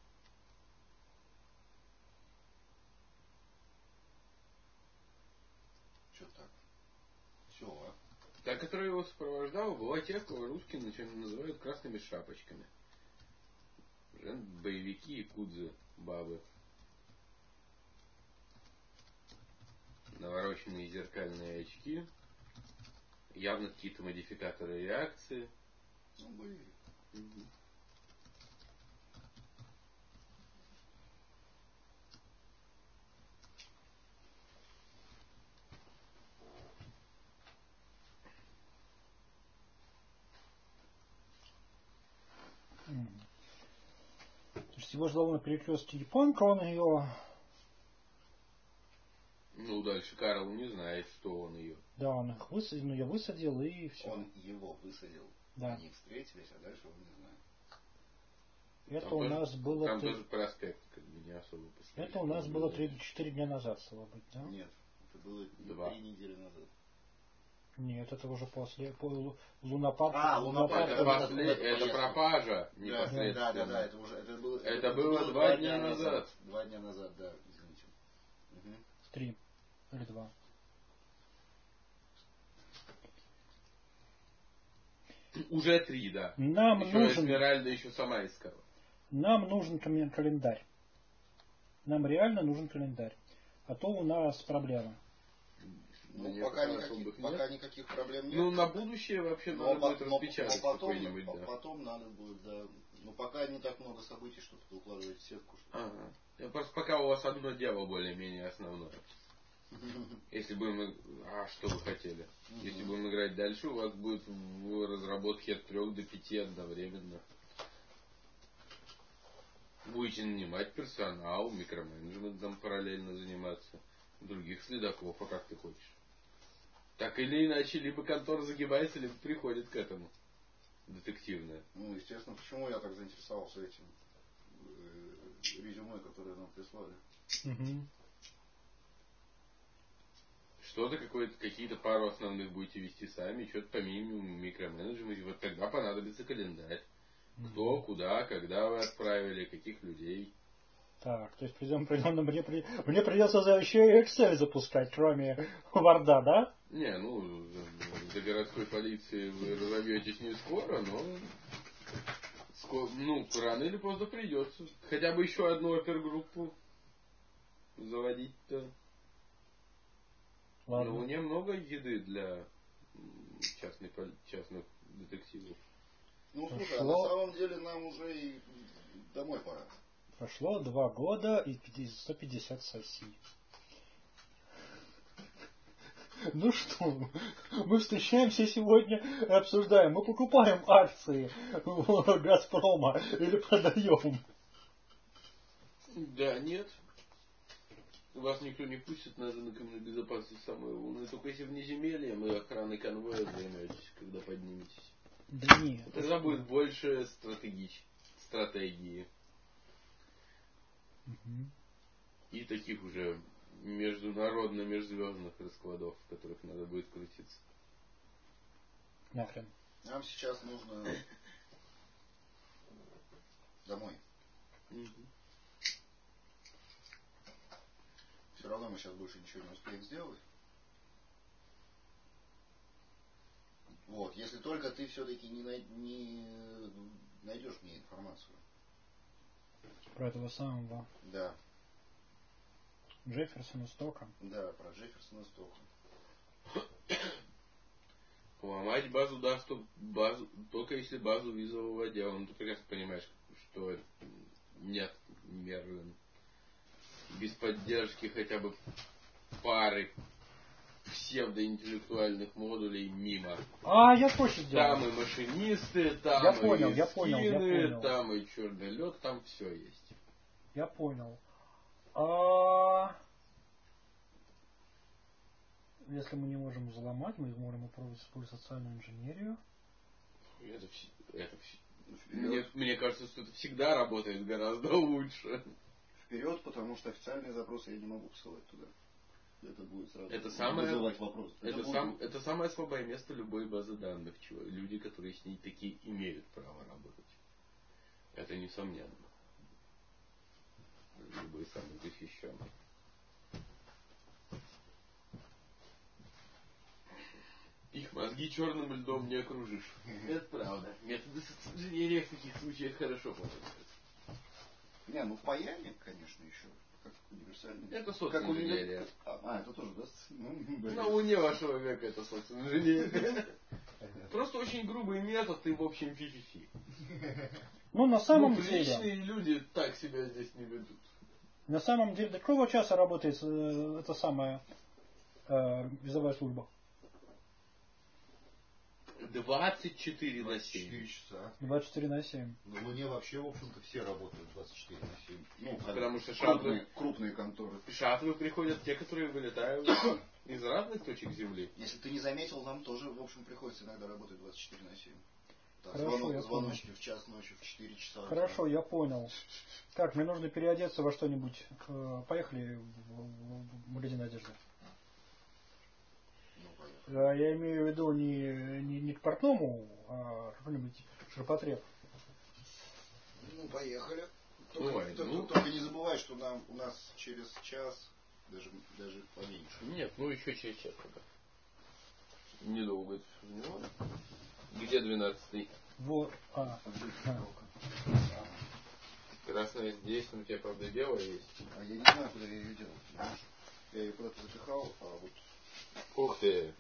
Что так? Все, а? Та, которая его сопровождала, была те, кого русские называют красными шапочками. Боевики, якудзы, бабы. Навороченные зеркальные очки. Явно какие-то модификаторы реакции. Ну, боевик. Угу. То есть его ждала на перекрестке японка, он ее... Ну, дальше Карл не знает, что он ее. Да, он ее высадил и все. Он его высадил. Да. Они встретились, а дальше он не знает. Это Там у тоже, нас было... Там тоже проспект, как бы не особо посмотреть. Это у нас было 4 дня назад, стало быть, да? Нет, это было 3 недели назад. Нет, это уже после Лунапарк. Лунапарк. Это пропажа непосредственно. Да, это уже это было 2 дня назад. 2 дня назад, да, извините. Угу. 3 или 2. Уже 3, да. Нам еще нужен... Эсмеральда еще сама искала. Нам нужен календарь. Нам реально нужен календарь. А то у нас проблема. Ну, пока никаких проблем нет. Ну, на будущее вообще надо будет распечатать какой-нибудь, да. Потом надо будет, да. Но пока не так много событий, чтобы укладывать в сетку. Просто пока у вас одно дело более-менее основное. Если будем... А что вы хотели? Если будем играть дальше, у вас будет в разработке от 3 до 5 одновременно. Будете нанимать персонал, микроменеджментом параллельно заниматься. Других следаков, а как ты хочешь? Так или иначе, либо контора загибается, либо приходит к этому. Детективная. Ну, естественно, почему я так заинтересовался этим резюме, которое нам прислали. Что-то какие-то пару основных будете вести сами, что-то по минимуму микроменеджмент. Вот тогда понадобится календарь. Кто, куда, когда вы отправили, каких людей. Так, то есть мне придется еще и Excel запускать, кроме Word, да? Не, ну, до городской полиции вы разобьетесь не скоро, но рано или поздно придется. Хотя бы еще одну опергруппу заводить-то. Ладно. Ну, немного еды для частных детективов. Ну, слушай, а на самом деле нам уже и домой пора. Прошло 2 года и 150 сессий. Ну что, мы встречаемся сегодня и обсуждаем, мы покупаем акции Газпрома или продаем. Да, нет. Вас никто не пустит на рынок безопасности самой волны. Только если внеземельем и охраной конвоя займетесь, когда подниметесь. Да нет. Тогда будет больше стратегии. И таких уже межзвездных раскладов, в которых надо будет крутиться. Нахрен. Нам сейчас нужно домой. Все равно мы сейчас больше ничего не успеем сделать. Вот, если только ты все-таки не найдешь мне информацию. Про этого самого. Да. Джефферсона Стока. Да, про Джефферсона Стока. Ломать базу даст только если базу визового отдела. Ну ты прекрасно понимаешь, что нет, Мерлин. Без поддержки хотя бы пары псевдоинтеллектуальных модулей мимо. А, я точно сделал. Там и машинисты, там я и понял. Там и черный лед, там все есть. Я понял. Если мы не можем взломать, мы можем использовать социальную инженерию. Мне кажется, что это всегда работает гораздо лучше. Вперед, потому что официальные запросы я не могу посылать туда. Это будет сразу вызывать вопрос. Это самое слабое место любой базы данных. Люди, которые с ней такие имеют право работать. Это несомненно. Любой самый защищенный. Их мозги черным льдом не окружишь. Это правда. Методы инженерии в таких случаях хорошо помогают. Не, ну паяльник, конечно, еще. Как универсальный. Это социнженерия. Это тоже, да? На луне вашего века это социнженерия. Просто очень грубый метод и в общем фи-фи-фи. Ну, на самом деле... Приличные люди так себя здесь не ведут. На самом деле, до какого часа работает эта самая визовая служба? 24 на 7. 4 часа. 24 на 7. На Луне вообще, в общем-то, все работают 24 на 7. Ну, потому что крупные конторы. Шаттлы приходят те, которые вылетают из разных точек Земли. Если ты не заметил, нам тоже, в общем, приходится иногда работать 24 на 7. Да, Хорошо, звоночки в час ночи, в 4 часа. Хорошо, я понял. Так, мне нужно переодеться во что-нибудь. Поехали в магазин одежды. Я имею в виду не к портному, а какой-нибудь ширпотреб. Ну, поехали. Только не забывай, что у нас через час, даже поменьше. Нет, еще через час пока. Недолго это все занимало. Где 12-й? Вот. Красная здесь, но у тебя, правда, белая есть. А я не знаю, куда я ее делал, понимаешь? Я ее куда-то запихал, а вот... Ух ты!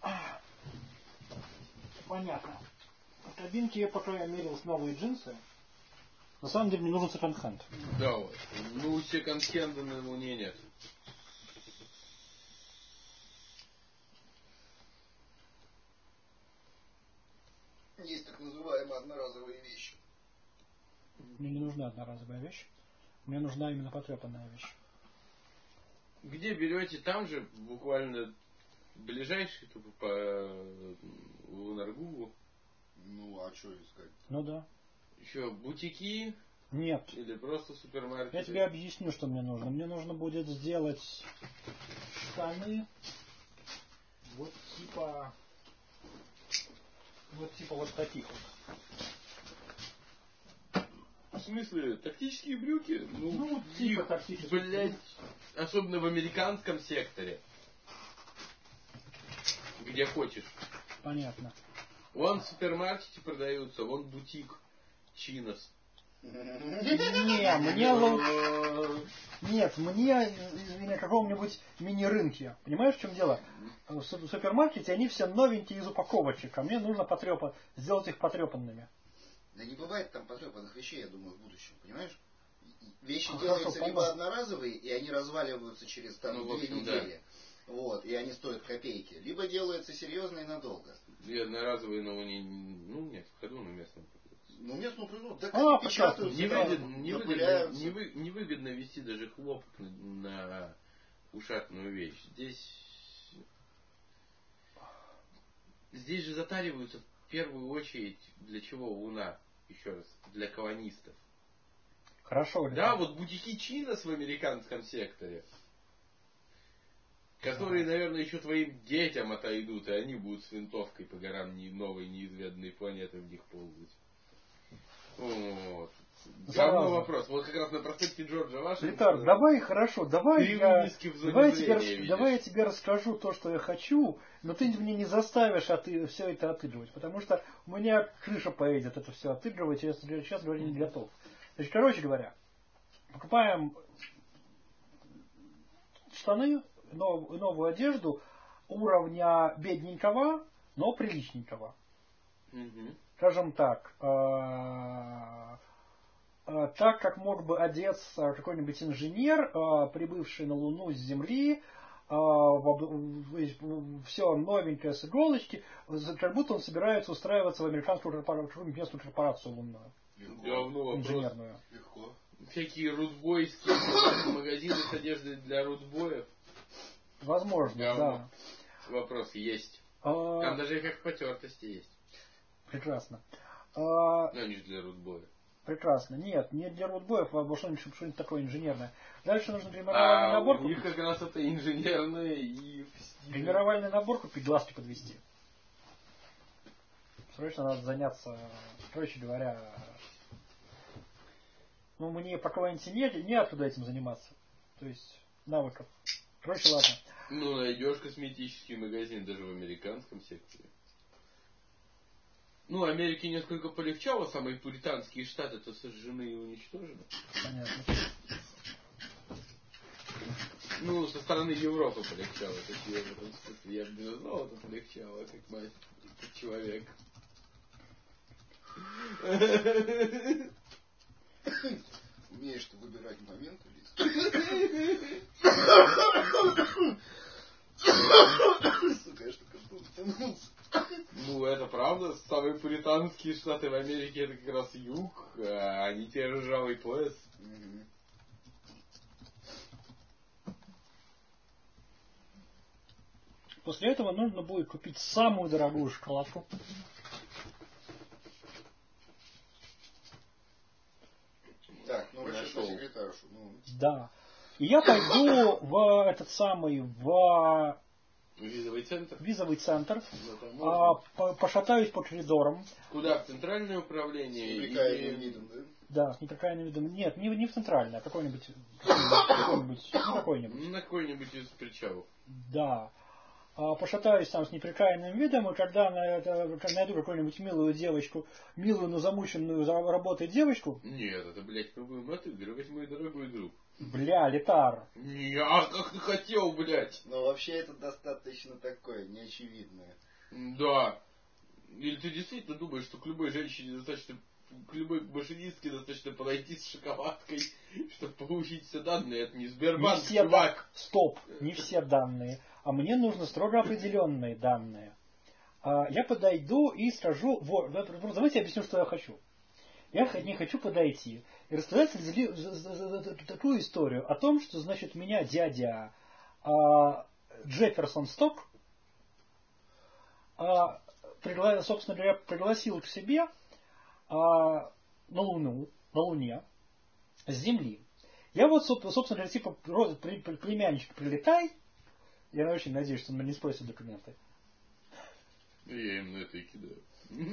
Понятно. В кабинке, пока я мерил новые джинсы, на самом деле мне нужен секонд-хенд. Да, вот. Ну, секонд-хенда на Луне нет. Есть так называемые одноразовые вещи. Мне не нужна одноразовая вещь. Мне нужна именно потрепанная вещь. Где берете? Там же буквально ближайший тупо по Лунаргугу. Ну, а что искать? Ну да. Еще бутики Нет. или просто супермаркеты? Я тебе объясню, что мне нужно. Мне нужно будет сделать штаны вот типа вот таких вот. В смысле, тактические брюки? Ну, типа тактических блядь, брюк. особенно в американском секторе. Где хочешь. Понятно. Вон в супермаркете продаются, вон бутик Чинос. Нет, мне на каком-нибудь мини-рынке. Понимаешь, в чем дело? В супермаркете они все новенькие из упаковочек, а мне нужно сделать их потрепанными. Да не бывает там потрепанных вещей, я думаю, в будущем, понимаешь? Вещи Хорошо, делаются либо понятно. одноразовые, и они разваливаются через там 2 недели. Да. Вот, и они стоят копейки. Либо делаются серьезно и надолго. И одноразовые на Луне, ну нет, в ходу на местном. Ну, местную производство, да, как печатают, невыгодно вести даже хлопок на ушатную вещь. Здесь же затариваются в первую очередь для чего Луна? Еще раз, для колонистов. Хорошо. Да, вот бутики Чинос в американском секторе, которые, наверное, еще твоим детям отойдут, и они будут с винтовкой по горам новой неизведанной планеты в них ползать. Вот. Говно вопрос. Вот как раз на проспекте Джорджа Вашингтона. Витар, давай, хорошо, давай я тебе расскажу то, что я хочу, но ты мне не заставишь все это отыгрывать, потому что у меня крыша поедет это все отыгрывать, я сейчас говорю не готов. Значит, короче говоря, покупаем штаны, новую одежду уровня бедненького, но приличненького. Скажем так, так как мог бы одеться какой-нибудь инженер, прибывший на Луну с Земли, все новенькое с иголочки, как будто он собирается устраиваться в американскую какую-нибудь местную корпорацию лунную. Инженерную. Легко. Всякие рудбойские магазины с одеждой для рудбоев. Возможно, да. Вопрос есть. Там даже и как потертости есть. Прекрасно. Но они же для рудбоя. Прекрасно. Нет, не для рудбоев, а что-нибудь такое инженерное. Дальше нужно гримировальный набор купить. У них как раз это инженерное и... Гримировальный набор купить, глазки подвести. Срочно надо заняться, короче говоря... Ну, мне пока не откуда этим заниматься. То есть, навыков. Короче, ладно. Ну, найдешь косметический магазин даже в американском секторе. Ну, Америке несколько полегчало, самые пуританские штаты-то сожжены и уничтожены. Понятно. Ну, со стороны Европы полегчало, это в этом смысле. Я бы не знал, это полегчало, как мать, как человек. Умеешь ты выбирать моменты, Лиз? Сука, я что-то втянулся. Ну, это правда. Самые пуританские штаты в Америке это как раз юг, а не те ржавый пояс. После этого нужно будет купить самую дорогую шоколадку. Так, ну расчет на секретаршу. Да. И я пойду в этот самый, в визовый центр, пошатаюсь по коридорам. Куда? В центральное управление? С неприкаянным видом, да? Да, с неприкаянным видом. Нет, не в центральное, а какой-нибудь. На какой-нибудь из причалов. Да. пошатаюсь там с неприкаянным видом, и когда найду какую-нибудь милую девочку, милую, но замученную работой девочку... Нет, это, блядь, мы будем отыгрывать, мой дорогой друг. Бля, Летар. Не, а как ты хотел, блядь? Но вообще это достаточно такое, неочевидное. Да. Или ты действительно думаешь, что к любой женщине достаточно, к любой машинистке достаточно подойти с шоколадкой, чтобы получить все данные? Это не Сбербанк, Не все чувак. Стоп, не все данные. А мне нужно строго определенные данные. Я подойду и скажу... Давайте я объясню, что я хочу. Я не хочу подойти и рассказать такую историю о том, что, значит, меня дядя Джефферсон Сток, собственно говоря, пригласил к себе на Луне, с Земли. Я вот, собственно говоря, типа племянничек, прилетай. Я очень надеюсь, что он не спросит документы. Я им на это и кидаю.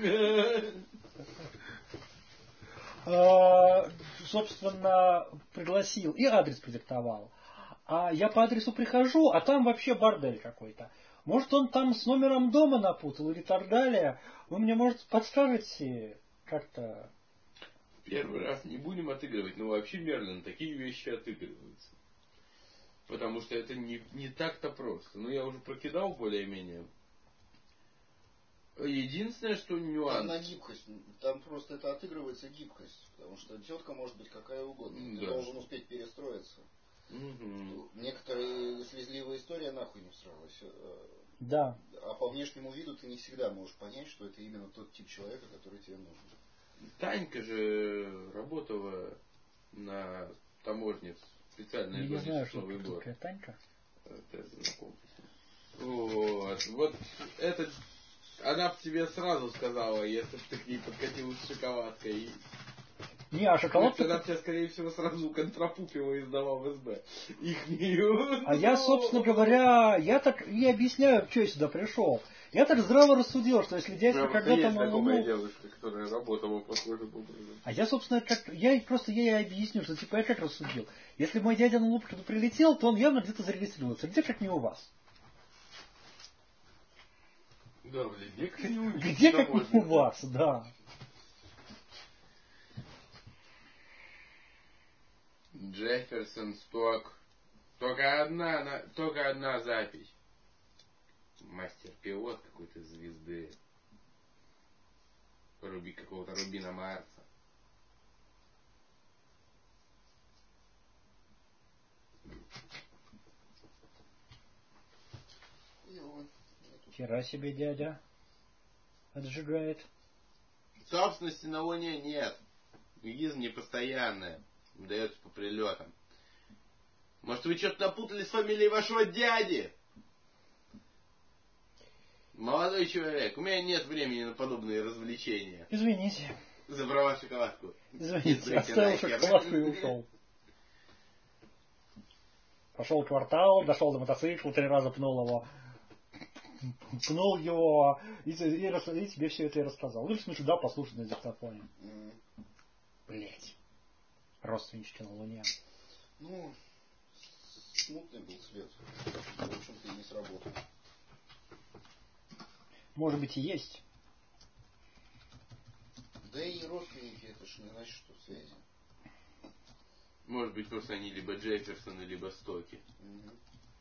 Собственно, пригласил и адрес продиктовал. А я по адресу прихожу, а там вообще бордель какой-то. Может, он там с номером дома напутал или так далее. Вы мне, может, подскажете как-то... Первый раз не будем отыгрывать, но вообще, Мерлин, такие вещи отыгрываются. Потому что это не так-то просто. Ну, я уже прокидал более-менее. Единственное, что нюанс... Там на гибкость. Там просто это отыгрывается гибкость. Потому что тетка может быть какая угодно. Да. Ты должен успеть перестроиться. Угу. Некоторые слезливые истории нахуй не всралась. Да. А по внешнему виду ты не всегда можешь понять, что это именно тот тип человека, который тебе нужен. Танька же работала на таможне специальной Я не знаю, что Новый год. такая Танька. Это знакомо. Вот это она б тебе сразу сказала, если бы ты к ней подкатил с шоколадкой. Не, а шоколадка... Она бы тебя, скорее всего, сразу контрапупила и сдала в СБ. Ихнюю. А я, собственно говоря, я так и объясняю, что я сюда пришел. Я так здраво рассудил, что если дядька когда-то... девушка, которая работала похожим образом. А я, собственно, я ей объясню, что типа я как рассудил. Если мой дядя на Луну прилетел, то он явно где-то зарегистрируется. Где как не у вас? Да, блин, где как не у них. Где как не у вас, да. Джефферсон Сток. Только одна запись. Мастер-пилот какой-то звезды. Какого-то Рубина Марса. Хера себе дядя отжигает. Собственности на Луне нет. Виза непостоянная. Дается по прилетам. Может, вы что-то напутали с фамилией вашего дяди? Молодой человек, у меня нет времени на подобные развлечения. Извините. Забрала шоколадку. Извините, оставил шоколадку и ушел. Пошел квартал, дошел до мотоцикла, 3 раза пнул его. Пнул его и тебе все это и рассказал. Ну, в смысле, да, послушать на диктофоне. Блять. Родственнички на Луне. Ну, смутный был след. В общем-то, и не сработал. Может быть, и есть. Да и родственники, это ж не значит, что связи. Может быть, просто они либо Джефферсоны, либо Стоки. Угу.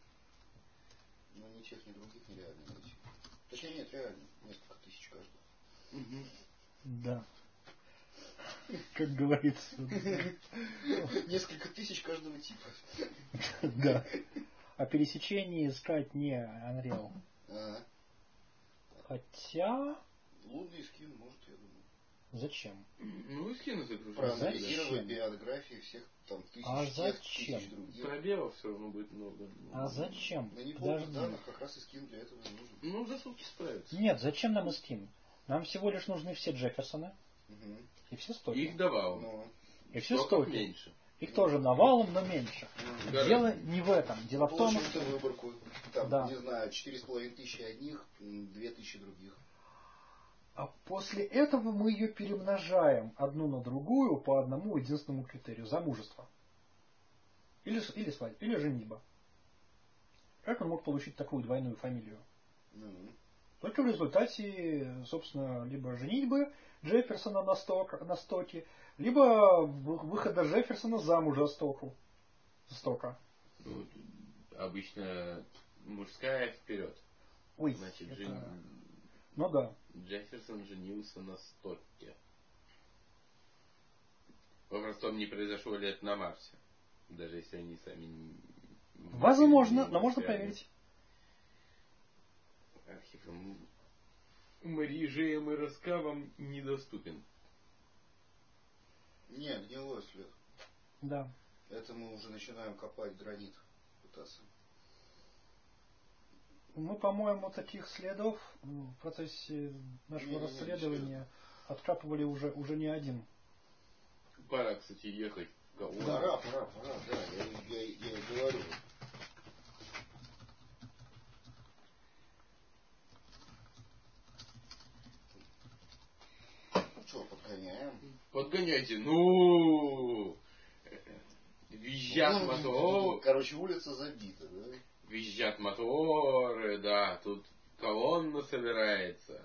Но ни тех, ни других нереально найти. Точнее, нет, реально. Несколько тысяч каждого. Угу. Да. Как говорится. Несколько тысяч каждого типа. Да. О пересечении искать не Unreal. Ага. Хотя... Лунный скин, может, я думаю. Зачем? Ну, скины загружать. Проанализировать биографии всех там тысяч других. Пробелов все равно будет много. А зачем? На неполных данных как раз и скин для этого и нужен. Ну, за сутки справится. Нет, зачем нам и скин? Нам всего лишь нужны все Джефферсоны. Угу. И все Стоки. Их давал. И все Стоков Стоки. меньше. Их тоже навалом, но меньше. Гораздо. Дело не в этом. Дело в том, Получим ты выборку. Там, да. не знаю, 4500 одних, 2000 других. А после этого мы ее перемножаем одну на другую по одному единственному критерию. Замужество. Или свадьба, или женитьба. Как он мог получить такую двойную фамилию? Ну, Только в результате, собственно, либо женитьбы Джефферсона на Стоке, либо выхода Джефферсона замуж за Стока. Ну, обычно мужская вперед. Ой, Значит, это... Ну да. Джефферсон женился на Стоке. Вопрос не произошло ли это на Марсе. Даже если они сами не... Возможно, но можно проверить. Архив Марии ЖМРСК вам недоступен. нет, гнилой след. Да. Это мы уже начинаем копать гранит, пытаться. Мы, по-моему, таких следов в процессе нашего расследования откапывали уже не один. Пора, кстати, ехать. Пора, да, я и говорю. Ну что, подгоняем? Подгоняйте, ну! Визжат моторы. Короче, улица забита, да? Визжат моторы, да, тут колонна собирается.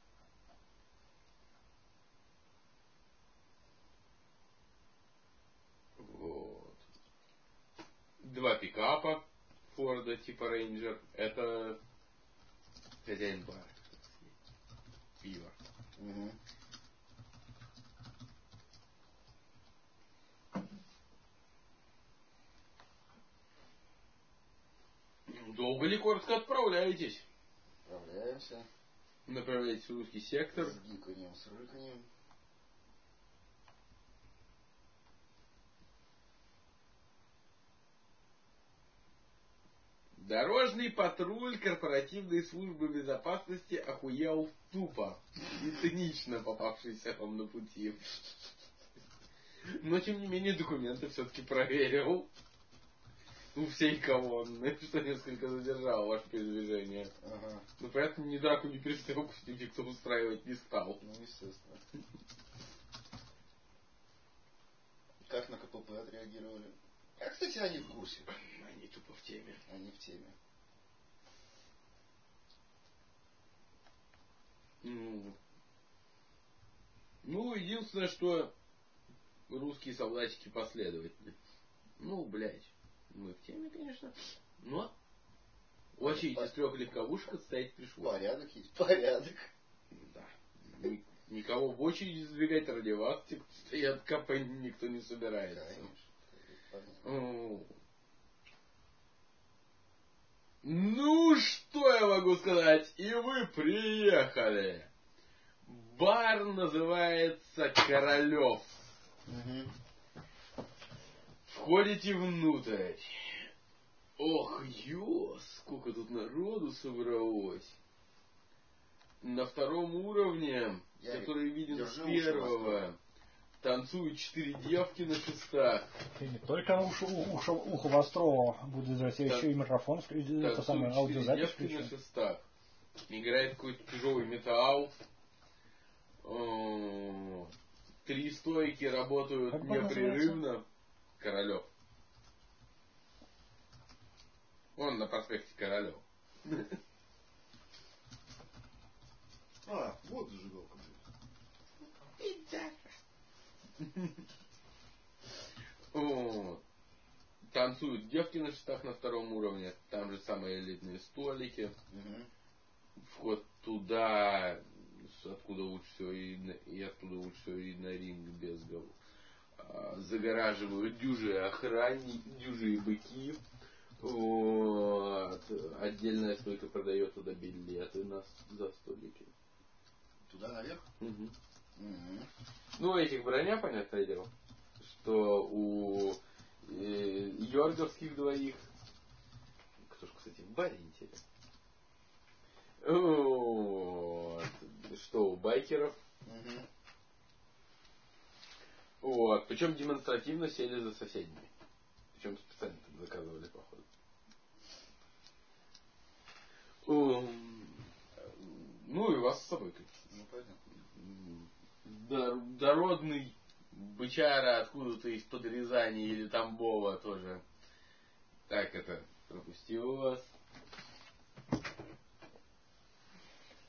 Вот. 2 пикапа Форда типа Рейнджер. Это хозяин бара. Пиво. Угу. Долго ли коротко отправляетесь? Отправляемся. Направляетесь в русский сектор. С гиканьем, с рыканьем. Дорожный патруль корпоративной службы безопасности охуел тупо и цинично попавшийся вам на пути. Но, тем не менее, документы все-таки проверил у всей колонны, что несколько задержало ваше передвижение. Ага. Ну, понятно, ни драку, ни перестрелку никто устраивать не стал. Ну, естественно. Как на КПП отреагировали? А, кстати, они в курсе. Они тупо в теме. Они в теме. Ну, единственное, что русские солдатики последовательны. Ну, блядь, мы в теме, конечно. Но очередь из 3 легковушек отстоять пришлось. Порядок есть. Порядок. Да. Никого в очередь сдвигать ради вас, типа, стоят КП, никто не собирается. Конечно. Ну, что я могу сказать? И вы приехали. Бар называется Королев. Угу. Входите внутрь. Ох, сколько тут народу собралось. На 2-м уровне, который виден с 1-го, танцуют 4 девки на шестах. И не только ухо востро будет играть, а еще и микрофон, это самое аудиозапись. 4 девки на шестах. Играет какой-то тяжелый металл. 3 стойки работают как непрерывно. Королев. Он на проспекте Королев. А, вот зажигалка. Танцуют девки на шестах на 2-м уровне. Там же самые элитные столики. Вход туда, откуда лучше всего и оттуда лучше всего видно ринг без голов. Загораживают дюжие охранники, дюжие быки. Вот. Отдельная стойка продает туда билеты за столики. Туда наверх? Угу. Угу. Ну, этих броня, понятное дело, что у йорговских двоих, кто ж, кстати, в баре интересно, вот, что у байкеров, вот, причем демонстративно сели за соседними, причем специально тут заказывали, походу. Ну и вас с собой, конечно. Ну, понятно. Дородный бычара откуда-то из-под Рязани или Тамбова тоже. Так это, пропустил вас.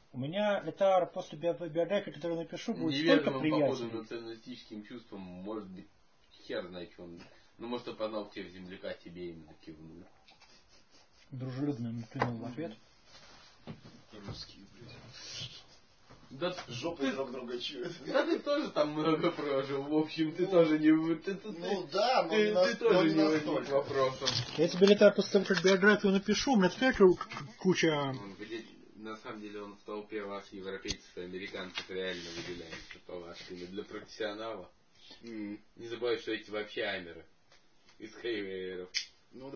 У меня Летар после биографии, которую напишу, будет столько Неведомым походу приятелей. националистическим чувством, может быть, хер знает, что он... Ну, может, опознал в тех земляка, тебе именно кивнул. Дружелюбно ему кивнул в ответ. Русские, блядь. Да Жопы друг друга чуют. Да ты тоже там много прожил. В общем, ты тоже не... Ну да, но ты тоже не возник вопросом. Я тебе, Летар, после того, как биографию напишу, у меня такая куча... На самом деле он в толпе вас, европейцев и американцев, реально выделяется по-вашему. Для профессионала. Не забывай, что эти вообще амеры. Из хейвейеров. Ну